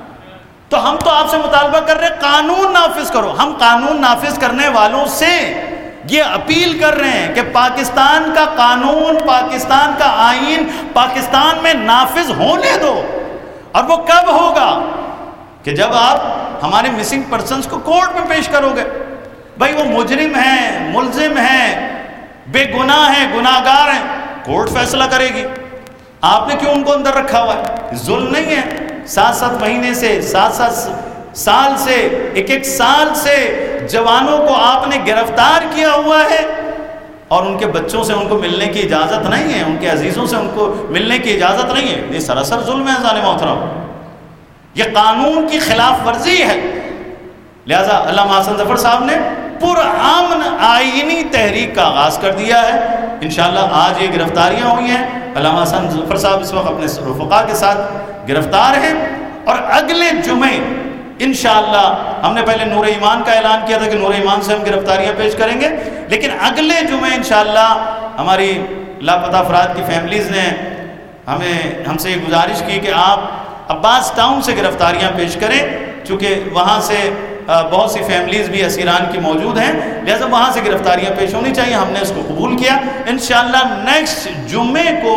تو ہم تو آپ سے مطالبہ کر رہے ہیں قانون نافذ کرو۔ ہم قانون نافذ کرنے والوں سے یہ اپیل کر رہے ہیں کہ پاکستان کا قانون، پاکستان کا آئین پاکستان میں نافذ ہونے دو۔ اور وہ کب ہوگا؟ کہ جب آپ ہمارے مسنگ پرسنز کو کورٹ میں پیش کرو گے۔ بھائی وہ مجرم ہیں، ملزم ہیں، بے گناہ ہیں، گناہ گار ہیں، کورٹ فیصلہ کرے گی۔ آپ نے کیوں ان کو اندر رکھا ہوا ہے؟ ظلم نہیں ہے؟ 7 مہینے سے، 7 سال سے، 1 سال سے جوانوں کو آپ نے گرفتار کیا ہوا ہے، اور ان کے بچوں سے ان کو ملنے کی اجازت نہیں ہے، ان کے عزیزوں سے ان کو ملنے کی اجازت نہیں ہے۔ یہ سراسر ظلم ہے ذان محترم، یہ قانون کی خلاف ورزی ہے۔ لہذا علامہ حسن ظفر صاحب نے پرامن آئینی تحریک کا آغاز کر دیا ہے۔ انشاءاللہ آج یہ گرفتاریاں ہوئی ہیں۔ علامہ حسن ظفر صاحب اس وقت اپنے رفقا کے ساتھ گرفتار ہیں، اور اگلے جمعے انشاءاللہ ہم نے پہلے نور ایمان کا اعلان کیا تھا کہ نور ایمان سے ہم گرفتاریاں پیش کریں گے، لیکن اگلے جمعے انشاءاللہ ہماری لاپتہ افراد کی فیملیز نے ہم سے یہ گزارش کی کہ آپ عباس ٹاؤن سے گرفتاریاں پیش کریں، چونکہ وہاں سے بہت سی فیملیز بھی اسیران کی موجود ہیں، لہذا وہاں سے گرفتاریاں پیش ہونی چاہیے۔ ہم نے اس کو قبول کیا۔ انشاءاللہ نیکسٹ جمعے کو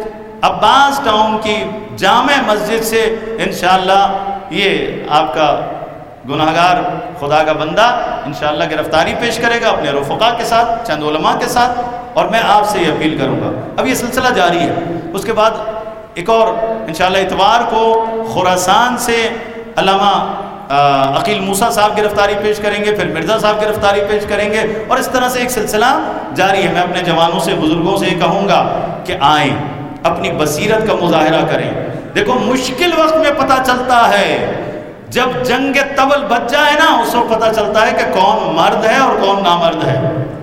عباس ٹاؤن کی جامع مسجد سے انشاءاللہ یہ آپ کا گناہگار خدا کا بندہ انشاءاللہ گرفتاری پیش کرے گا اپنے رفقا کے ساتھ، چند علماء کے ساتھ، اور میں آپ سے یہ اپیل کروں گا۔ اب یہ سلسلہ جاری ہے۔ اس کے بعد ایک اور انشاءاللہ اتوار کو خراسان سے علامہ عقیل موسیٰ صاحب گرفتاری پیش کریں گے، پھر مرزا صاحب گرفتاری پیش کریں گے، اور اس طرح سے ایک سلسلہ جاری ہے۔ میں اپنے جوانوں سے، بزرگوں سے یہ کہوں گا کہ آئیں، اپنی بصیرت کا مظاہرہ کریں۔ دیکھو مشکل وقت میں پتہ چلتا ہے، جب جنگ طبل بچ جائے نا اس وقت پتہ چلتا ہے کہ کون مرد ہے اور کون نامرد ہے۔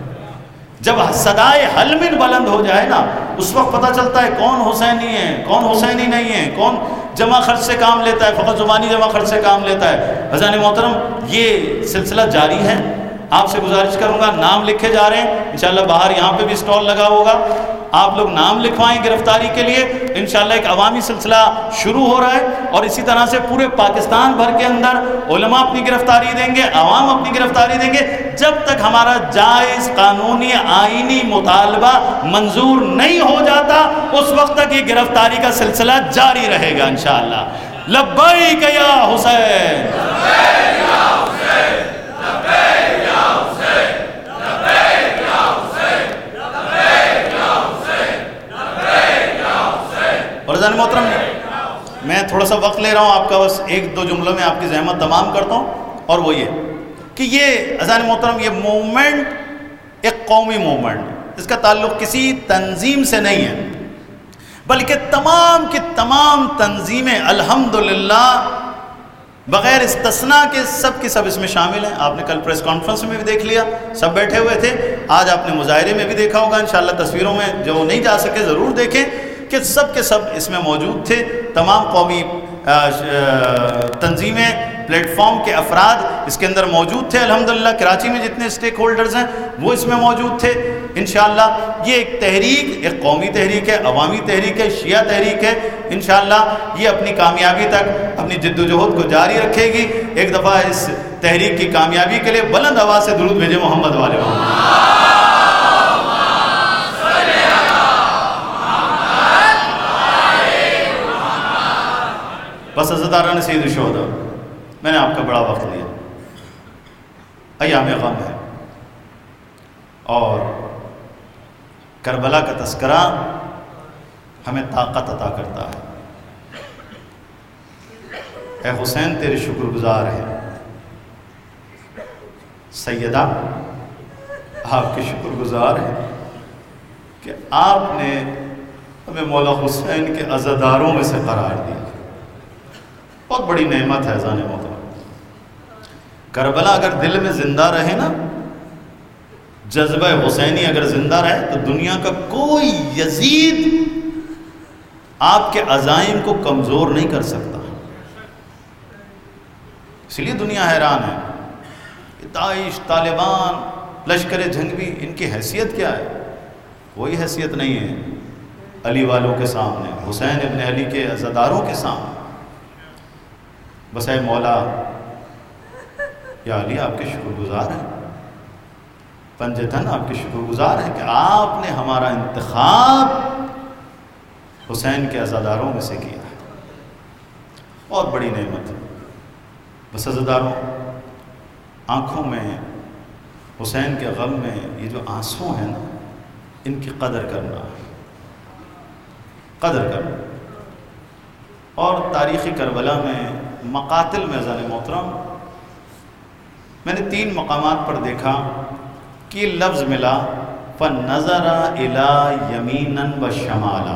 جب صدائے حلمن بلند ہو جائے نا اس وقت پتہ چلتا ہے کون حسینی ہے، کون حسینی نہیں ہے، کون جمع خرچ سے کام لیتا ہے، فقط زبانی جمع خرچ سے کام لیتا ہے۔ عزیزان محترم یہ سلسلہ جاری ہے۔ آپ سے گزارش کروں گا، نام لکھے جا رہے ہیں انشاءاللہ، باہر یہاں پہ بھی سٹال لگا ہوگا، آپ لوگ نام لکھوائیں گرفتاری کے لیے۔ انشاءاللہ ایک عوامی سلسلہ شروع ہو رہا ہے، اور اسی طرح سے پورے پاکستان بھر کے اندر علماء اپنی گرفتاری دیں گے، عوام اپنی گرفتاری دیں گے، جب تک ہمارا جائز قانونی آئینی مطالبہ منظور نہیں ہو جاتا اس وقت تک یہ گرفتاری کا سلسلہ جاری رہے گا انشاءاللہ۔ لبیک یا حسین، لبیک یا حسین، لبیک یا حسین، لبیک یا حسین، لبیک یا حسین، لبیک یا حسین۔ اور عزیزان محترم میں تھوڑا سا وقت لے رہا ہوں آپ کا، بس 1-2 جملوں میں آپ کی زحمت تمام کرتا ہوں، اور وہ یہ کہ یہ عزیزان محترم یہ موومنٹ ایک قومی موومنٹ، اس کا تعلق کسی تنظیم سے نہیں ہے، بلکہ تمام کی تمام تنظیمیں الحمدللہ بغیر استثناء کے سب کی سب اس میں شامل ہیں۔ آپ نے کل پریس کانفرنس میں بھی دیکھ لیا، سب بیٹھے ہوئے تھے، آج آپ نے مظاہرے میں بھی دیکھا ہوگا، انشاءاللہ تصویروں میں جو نہیں جا سکے ضرور دیکھیں کہ سب کے سب اس میں موجود تھے۔ تمام قومی تنظیمیں پلیٹ فارم کے افراد اس کے اندر موجود تھے الحمدللہ. کراچی میں جتنے اسٹیک ہولڈرز ہیں وہ اس میں موجود تھے. انشاءاللہ یہ ایک تحریک، ایک قومی تحریک ہے، عوامی تحریک ہے، شیعہ تحریک ہے. انشاءاللہ یہ اپنی کامیابی تک اپنی جد و جہد کو جاری رکھے گی. ایک دفعہ اس تحریک کی کامیابی کے لیے بلند آواز سے درود بھیجے محمد والے محمد. بس عزتداران سید الشہداء، میں نے آپ کا بڑا وقت لیا. ایام غم ہے اور کربلا کا تذکرہ ہمیں طاقت عطا کرتا ہے. اے حسین تیرے شکر گزار ہیں. سیدہ آپ کے شکر گزار ہیں کہ آپ نے ہمیں مولا حسین کے عزاداروں میں سے قرار دیا. بہت بڑی نعمت ہے اذان محترم. کربلا اگر دل میں زندہ رہے نا، جذبہ حسینی اگر زندہ رہے تو دنیا کا کوئی یزید آپ کے عزائم کو کمزور نہیں کر سکتا. اس لیے دنیا حیران ہے. داعش، طالبان، لشکر جھنگوی، ان کی حیثیت کیا ہے؟ کوئی حیثیت نہیں ہے علی والوں کے سامنے، حسین ابن علی کے عزاداروں کے سامنے. بس اے مولا یا علی آپ کے شکر گزار ہیں، پنجتن آپ کے شکر گزار ہیں کہ آپ نے ہمارا انتخاب حسین کے عزاداروں میں سے کیا ہے. بہت بڑی نعمت ہے. بس عزاداروں، آنکھوں میں حسین کے غم میں یہ جو آنسو ہیں نا، ان کی قدر کرنا، قدر کرنا. اور تاریخی کربلا میں مقاتل میں اذان محترم میں نے 3 مقامات پر دیکھا کہ یہ لفظ ملا فَنَظَرَ إِلَىٰ يَمِينًا وَشَمَالًا.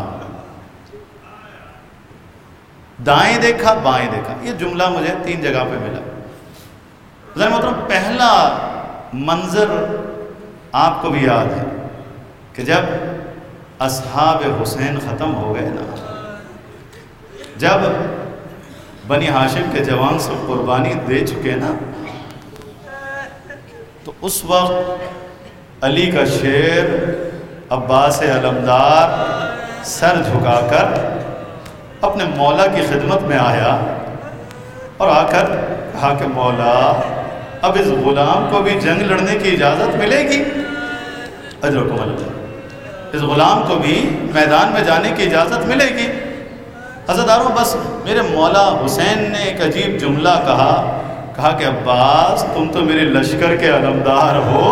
دائیں دیکھا، بائیں دیکھا. یہ جملہ مجھے 3 جگہ پہ ملا. اذان محترم پہلا منظر آپ کو بھی یاد ہے کہ جب اصحاب حسین ختم ہو گئے نا، جب بنی ہاشم کے جوان سے قربانی دے چکے نا، تو اس وقت علی کا شیر عباس علمدار سر جھکا کر اپنے مولا کی خدمت میں آیا اور آ کر کہا کہ مولا اب اس غلام کو بھی جنگ لڑنے کی اجازت ملے گی. اجرکم اللہ. اس غلام کو بھی میدان میں جانے کی اجازت ملے گی. عزاداروں، بس میرے مولا حسین نے ایک عجیب جملہ کہا کہ عباس تم تو میرے لشکر کے علمدار ہو.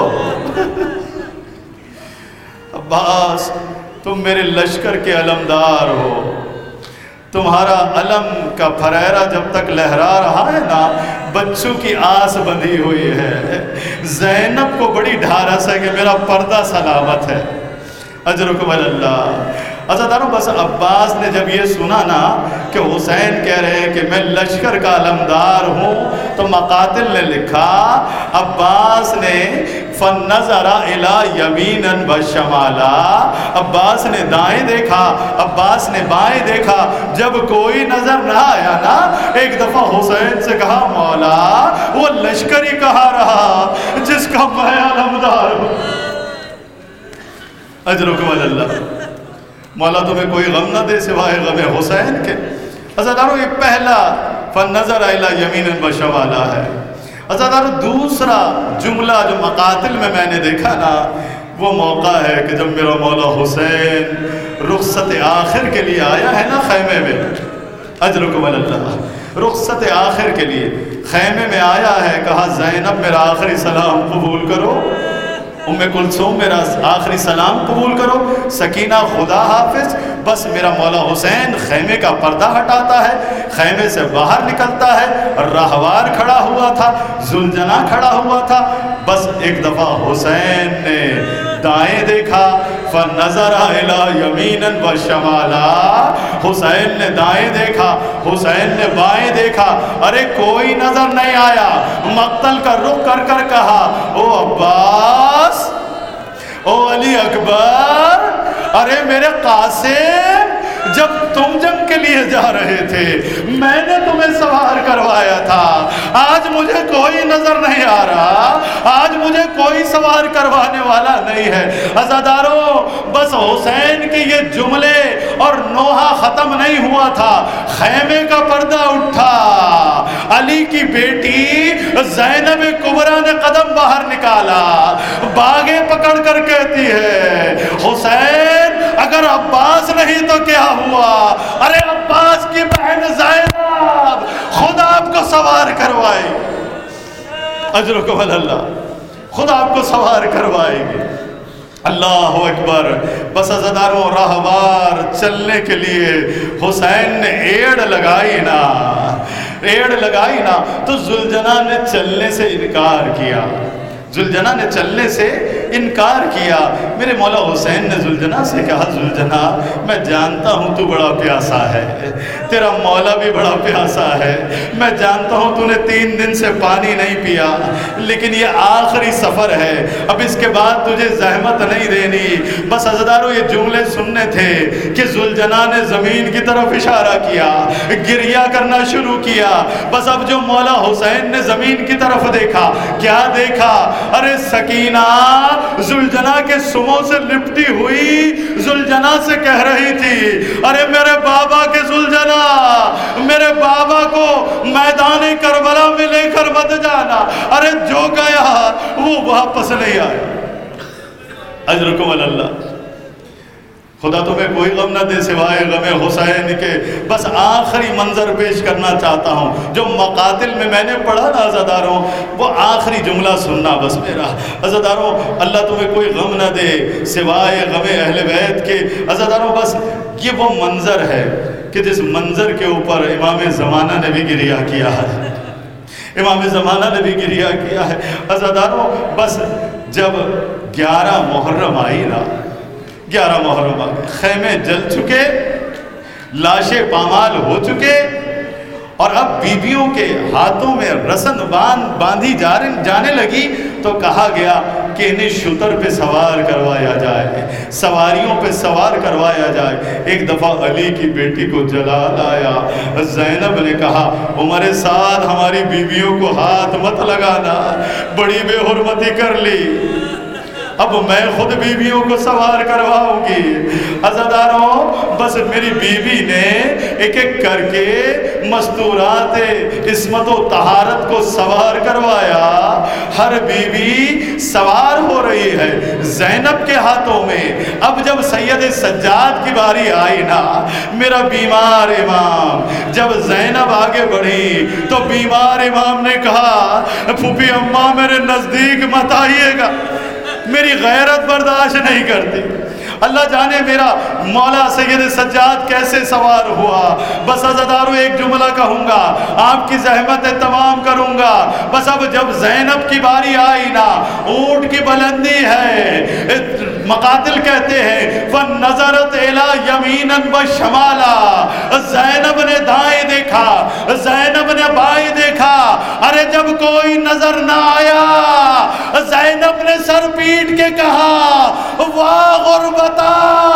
عباس تم میرے لشکر کے علمدار ہو. تمہارا علم کا پھریرا جب تک لہرا رہا ہے نا، بچوں کی آس بندھی ہوئی ہے. زینب کو بڑی ڈھارس ہے کہ میرا پردہ سلامت ہے. اجرکم اللہ. عزاداروں، بس عباس نے جب یہ سنا نا کہ حسین کہہ رہے ہیں کہ میں لشکر کا علمدار ہوں، تو مقاتل نے لکھا عباس نے فَنَظَرَ إِلَىٰ يَمِينًا وَشَمَالًا. عباس نے دائیں دیکھا، عباس نے بائیں دیکھا. جب کوئی نظر نہ آیا نا، ایک دفعہ حسین سے کہا مولا وہ لشکر ہی کہاں رہا جس کا میں علمدار ہوں. اجرکم اللہ. مولا تمہیں کوئی غم نہ دے سوائے غم حسین کے. عزاداروں، یہ پہلا فَنَظَرَ إِلَىٰ يَمِينًا وَشَمَالًا ہے. عزاداروں، دوسرا جملہ جو مقاتل میں نے دیکھا نا، وہ موقع ہے کہ جب میرا مولا حسین رخصت آخر کے لیے آیا ہے نا خیمے میں. اجرکم اللہ. رخصت آخر کے لیے خیمے میں آیا ہے. کہا زینب میرا آخری سلام قبول کرو، ام کلثوم میرا آخری سلام قبول کرو، سکینہ خدا حافظ. بس میرا مولا حسین خیمے کا پردہ ہٹاتا ہے، خیمے سے باہر نکلتا ہے. راہوار کھڑا ہوا تھا، ذوالجناح کھڑا ہوا تھا. بس ایک دفعہ حسین نے دائیں دیکھا فَنَظَرَ إِلَىٰ يَمِينًا وَشَمَالًا. حسین نے دائیں دیکھا، حسین نے بائیں دیکھا. ارے کوئی نظر نہیں آیا. مقتل کا رخ کر کر کہا او عباس، او علی اکبر، ارے میرے قاسم، جب تم جنگ کے لیے جا رہے تھے، میں نے تمہیں سوار کروایا تھا، آج مجھے کوئی نظر نہیں آ رہا، آج مجھے کوئی سوار کروانے والا نہیں ہے۔ عزاداروں، بس حسین کے یہ جملے اور نوحہ ختم نہیں ہوا تھا، خیمے کا پردہ اٹھا، علی کی بیٹی زینب کبریٰ نے قدم باہر نکالا، باگیں پکڑ کر کہتی ہے حسین اگر عباس نہیں تو کیا ہوا؟ ارے عباس کی بہن زینب خدا آپ کو سوار کروائے گی، اجرکم اللہ، خدا آپ کو سوار کروائے گی۔ اللہ اکبر۔ بس عزاداروں، راہوار چلنے کے لیے حسین نے ایڑ لگائی نا تو زلجنا نے چلنے سے انکار کیا، زلجنا نے چلنے سے انکار کیا۔ میرے مولا حسین نے زلجنا سے کہا، زلجنا میں جانتا ہوں تو بڑا پیاسا ہے، تیرا مولا بھی بڑا پیاسا ہے، میں جانتا ہوں تو نے 3 دن سے پانی نہیں پیا، لیکن یہ آخری سفر ہے، اب اس کے بعد تجھے زحمت نہیں دینی۔ بس عزاداروں، یہ جملے سننے تھے کہ زلجنا نے زمین کی طرف اشارہ کیا، گریہ کرنا شروع کیا۔ بس اب جو مولا حسین نے زمین کی طرف دیکھا، کیا دیکھا؟ ارے سکینہ زلجنا کے سموں سے لپٹی ہوئی زلجنا سے کہہ رہی تھی، ارے میرے بابا کے زلجنا، میرے بابا کو میدان کربلا میں لے کر مت جانا، ارے جو گیا وہ واپس نہیں آیا۔ اجرکم اللہ۔ خدا تمہیں کوئی غم نہ دے سوائے غم حسین کے۔ بس آخری منظر پیش کرنا چاہتا ہوں جو مقاتل میں نے پڑھا نا عزاداروں، وہ آخری جملہ سننا بس میرا۔ عزاداروں، اللہ تمہیں کوئی غم نہ دے سوائے غم اہل بیت کے۔ عزاداروں، بس یہ وہ منظر ہے کہ جس منظر کے اوپر امام زمانہ نے بھی گریہ کیا ہے، امام زمانہ نے بھی گریہ کیا ہے۔ عزاداروں، بس جب 11 محرم آئی نا، 11 محرم آگئے، خیمے جل چکے، لاشیں پامال ہو چکے، اور اب بیویوں کے ہاتھوں میں رسن باندھی جانے لگی تو کہا گیا کہ انہیں شتر پہ سوار کروایا جائے، سواریوں پہ سوار کروایا جائے۔ ایک دفعہ علی کی بیٹی کو جلال آیا، زینب نے کہا عمر سعد ہماری بیویوں کو ہاتھ مت لگانا، بڑی بے حرمتی کر لی، اب میں خود بیویوں کو سوار کرواؤں گی۔ عزاداروں، بس میری بیوی نے ایک ایک کر کے مستورات عصمت و طہارت کو سوار کروایا، ہر بیوی سوار ہو رہی ہے زینب کے ہاتھوں میں۔ اب جب سید سجاد کی باری آئی نا، میرا بیمار امام، جب زینب آگے بڑھی تو بیمار امام نے کہا پھوپھی اماں میرے نزدیک مت آئیے گا، میری غیرت برداشت نہیں کرتی۔ اللہ جانے میرا مولا سید سجاد کیسے سوار ہوا۔ بس عزاداروں، ایک جملہ کہوں گا، آپ کی زحمت تمام کروں گا۔ بس اب جب زینب کی باری آئی نا، اونٹ کی بلندی ہے، مقاتل کہتے ہیں فَنَّظَرَتْ إِلَى يَمِينًا وَشَمَالًا، زینب نے دائیں دیکھا، زینب نے بائیں دیکھا، ارے جب کوئی نظر نہ آیا زینب نے سر پیٹ کے کہا واہ غربتا،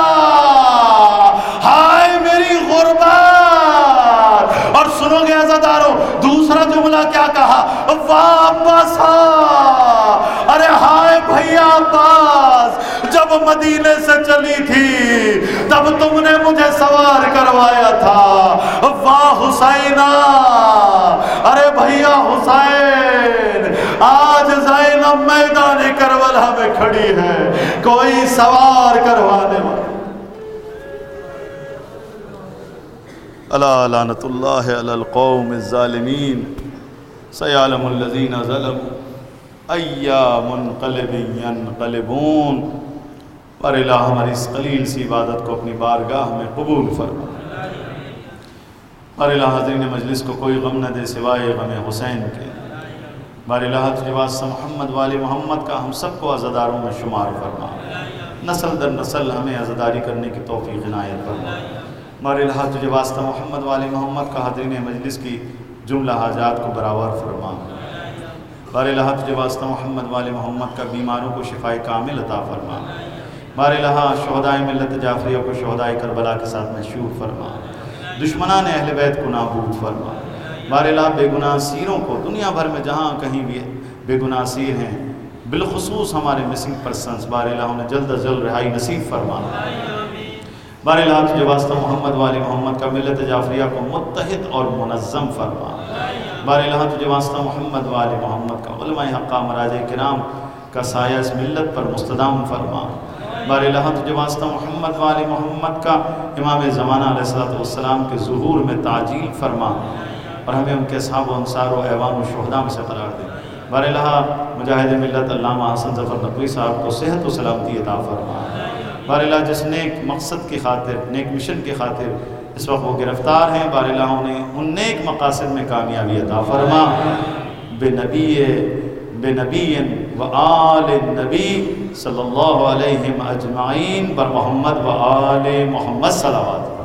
ہائے میری غربت۔ اور سنو گے عزاداروں، دوسرا جملہ کیا کہا؟ واہ عباسا، ارے ہائے بھیا عباس، جب مدینے سے چلی تھی تب تم نے مجھے سوار کروایا تھا۔ واہ حسینہ، ارے بھیا حسین، آج زینب میدان کربلا میں کھڑی ہے، کوئی سوار کروانے والا۔
الا لعنت اللہ علی القوم الظالمین، سیعلم الذین ظلموا ای منقلب ینقلبون۔ اور الہ ہماری اس قلیل سی عبادت کو اپنی بارگاہ میں قبول فرما۔ اور الہ حاضرین مجلس کو کوئی غم نہ دے سوائے غم حسین کے۔ بار الہ تجھے واسطہ محمد والی محمد کا ہم سب کو عزاداروں میں شمار فرما، نسل در نسل ہمیں عزاداری کرنے کی توفیق عنایت فرما۔ بار الہ تجھے واسطہ محمد والی محمد کا حاضرین مجلس کی جملہ حاجات کو برابر فرما۔ بار الہ تجھے واسطہ محمد والی محمد کا بیماروں کو شفائے کامل عطا فرما۔ بار الہ شہدائے ملت جعفریہ کو شہدائے کربلا کے ساتھ مشہور فرما۔ دشمنان اہل بیت کو نابود فرما۔ باراللہ بے گناہ سیروں کو دنیا بھر میں جہاں کہیں بھی بے گناہ سیر ہیں، بالخصوص ہمارے مسنگ پرسنس، باراللہ انہیں جلد از جلد رہائی نصیب فرما۔ باراللہ تجھے واسطہ محمد والی محمد کا ملت جعفریہ کو متحد اور منظم فرما۔ باراللہ تجھے واسطہ محمد والی محمد کا علماء حقہ مراجع کرام کا سایہ اس ملت پر مستدام فرما۔ باراللہ تجھے واسطہ محمد والی محمد کا امام زمانہ علیہ السلام کے ظہور میں تعجیل فرما، اور ہمیں ان کے اصحاب و انصار و ایوان و شہداء میں سے قرار دے۔ باراللہ مجاہد ملت علامہ حسن ظفر نقوی صاحب کو صحت و سلامتی عطا فرما۔ باراللہ جس نیک مقصد کی خاطر، نیک مشن کی خاطر اس وقت وہ گرفتار ہیں، باراللہ انہیں ان نیک مقاصد میں کامیابی عطا فرما۔ بے نبی و آل النبی صلی اللہ علیہ اجمعین بر محمد و آل محمد صلوات۔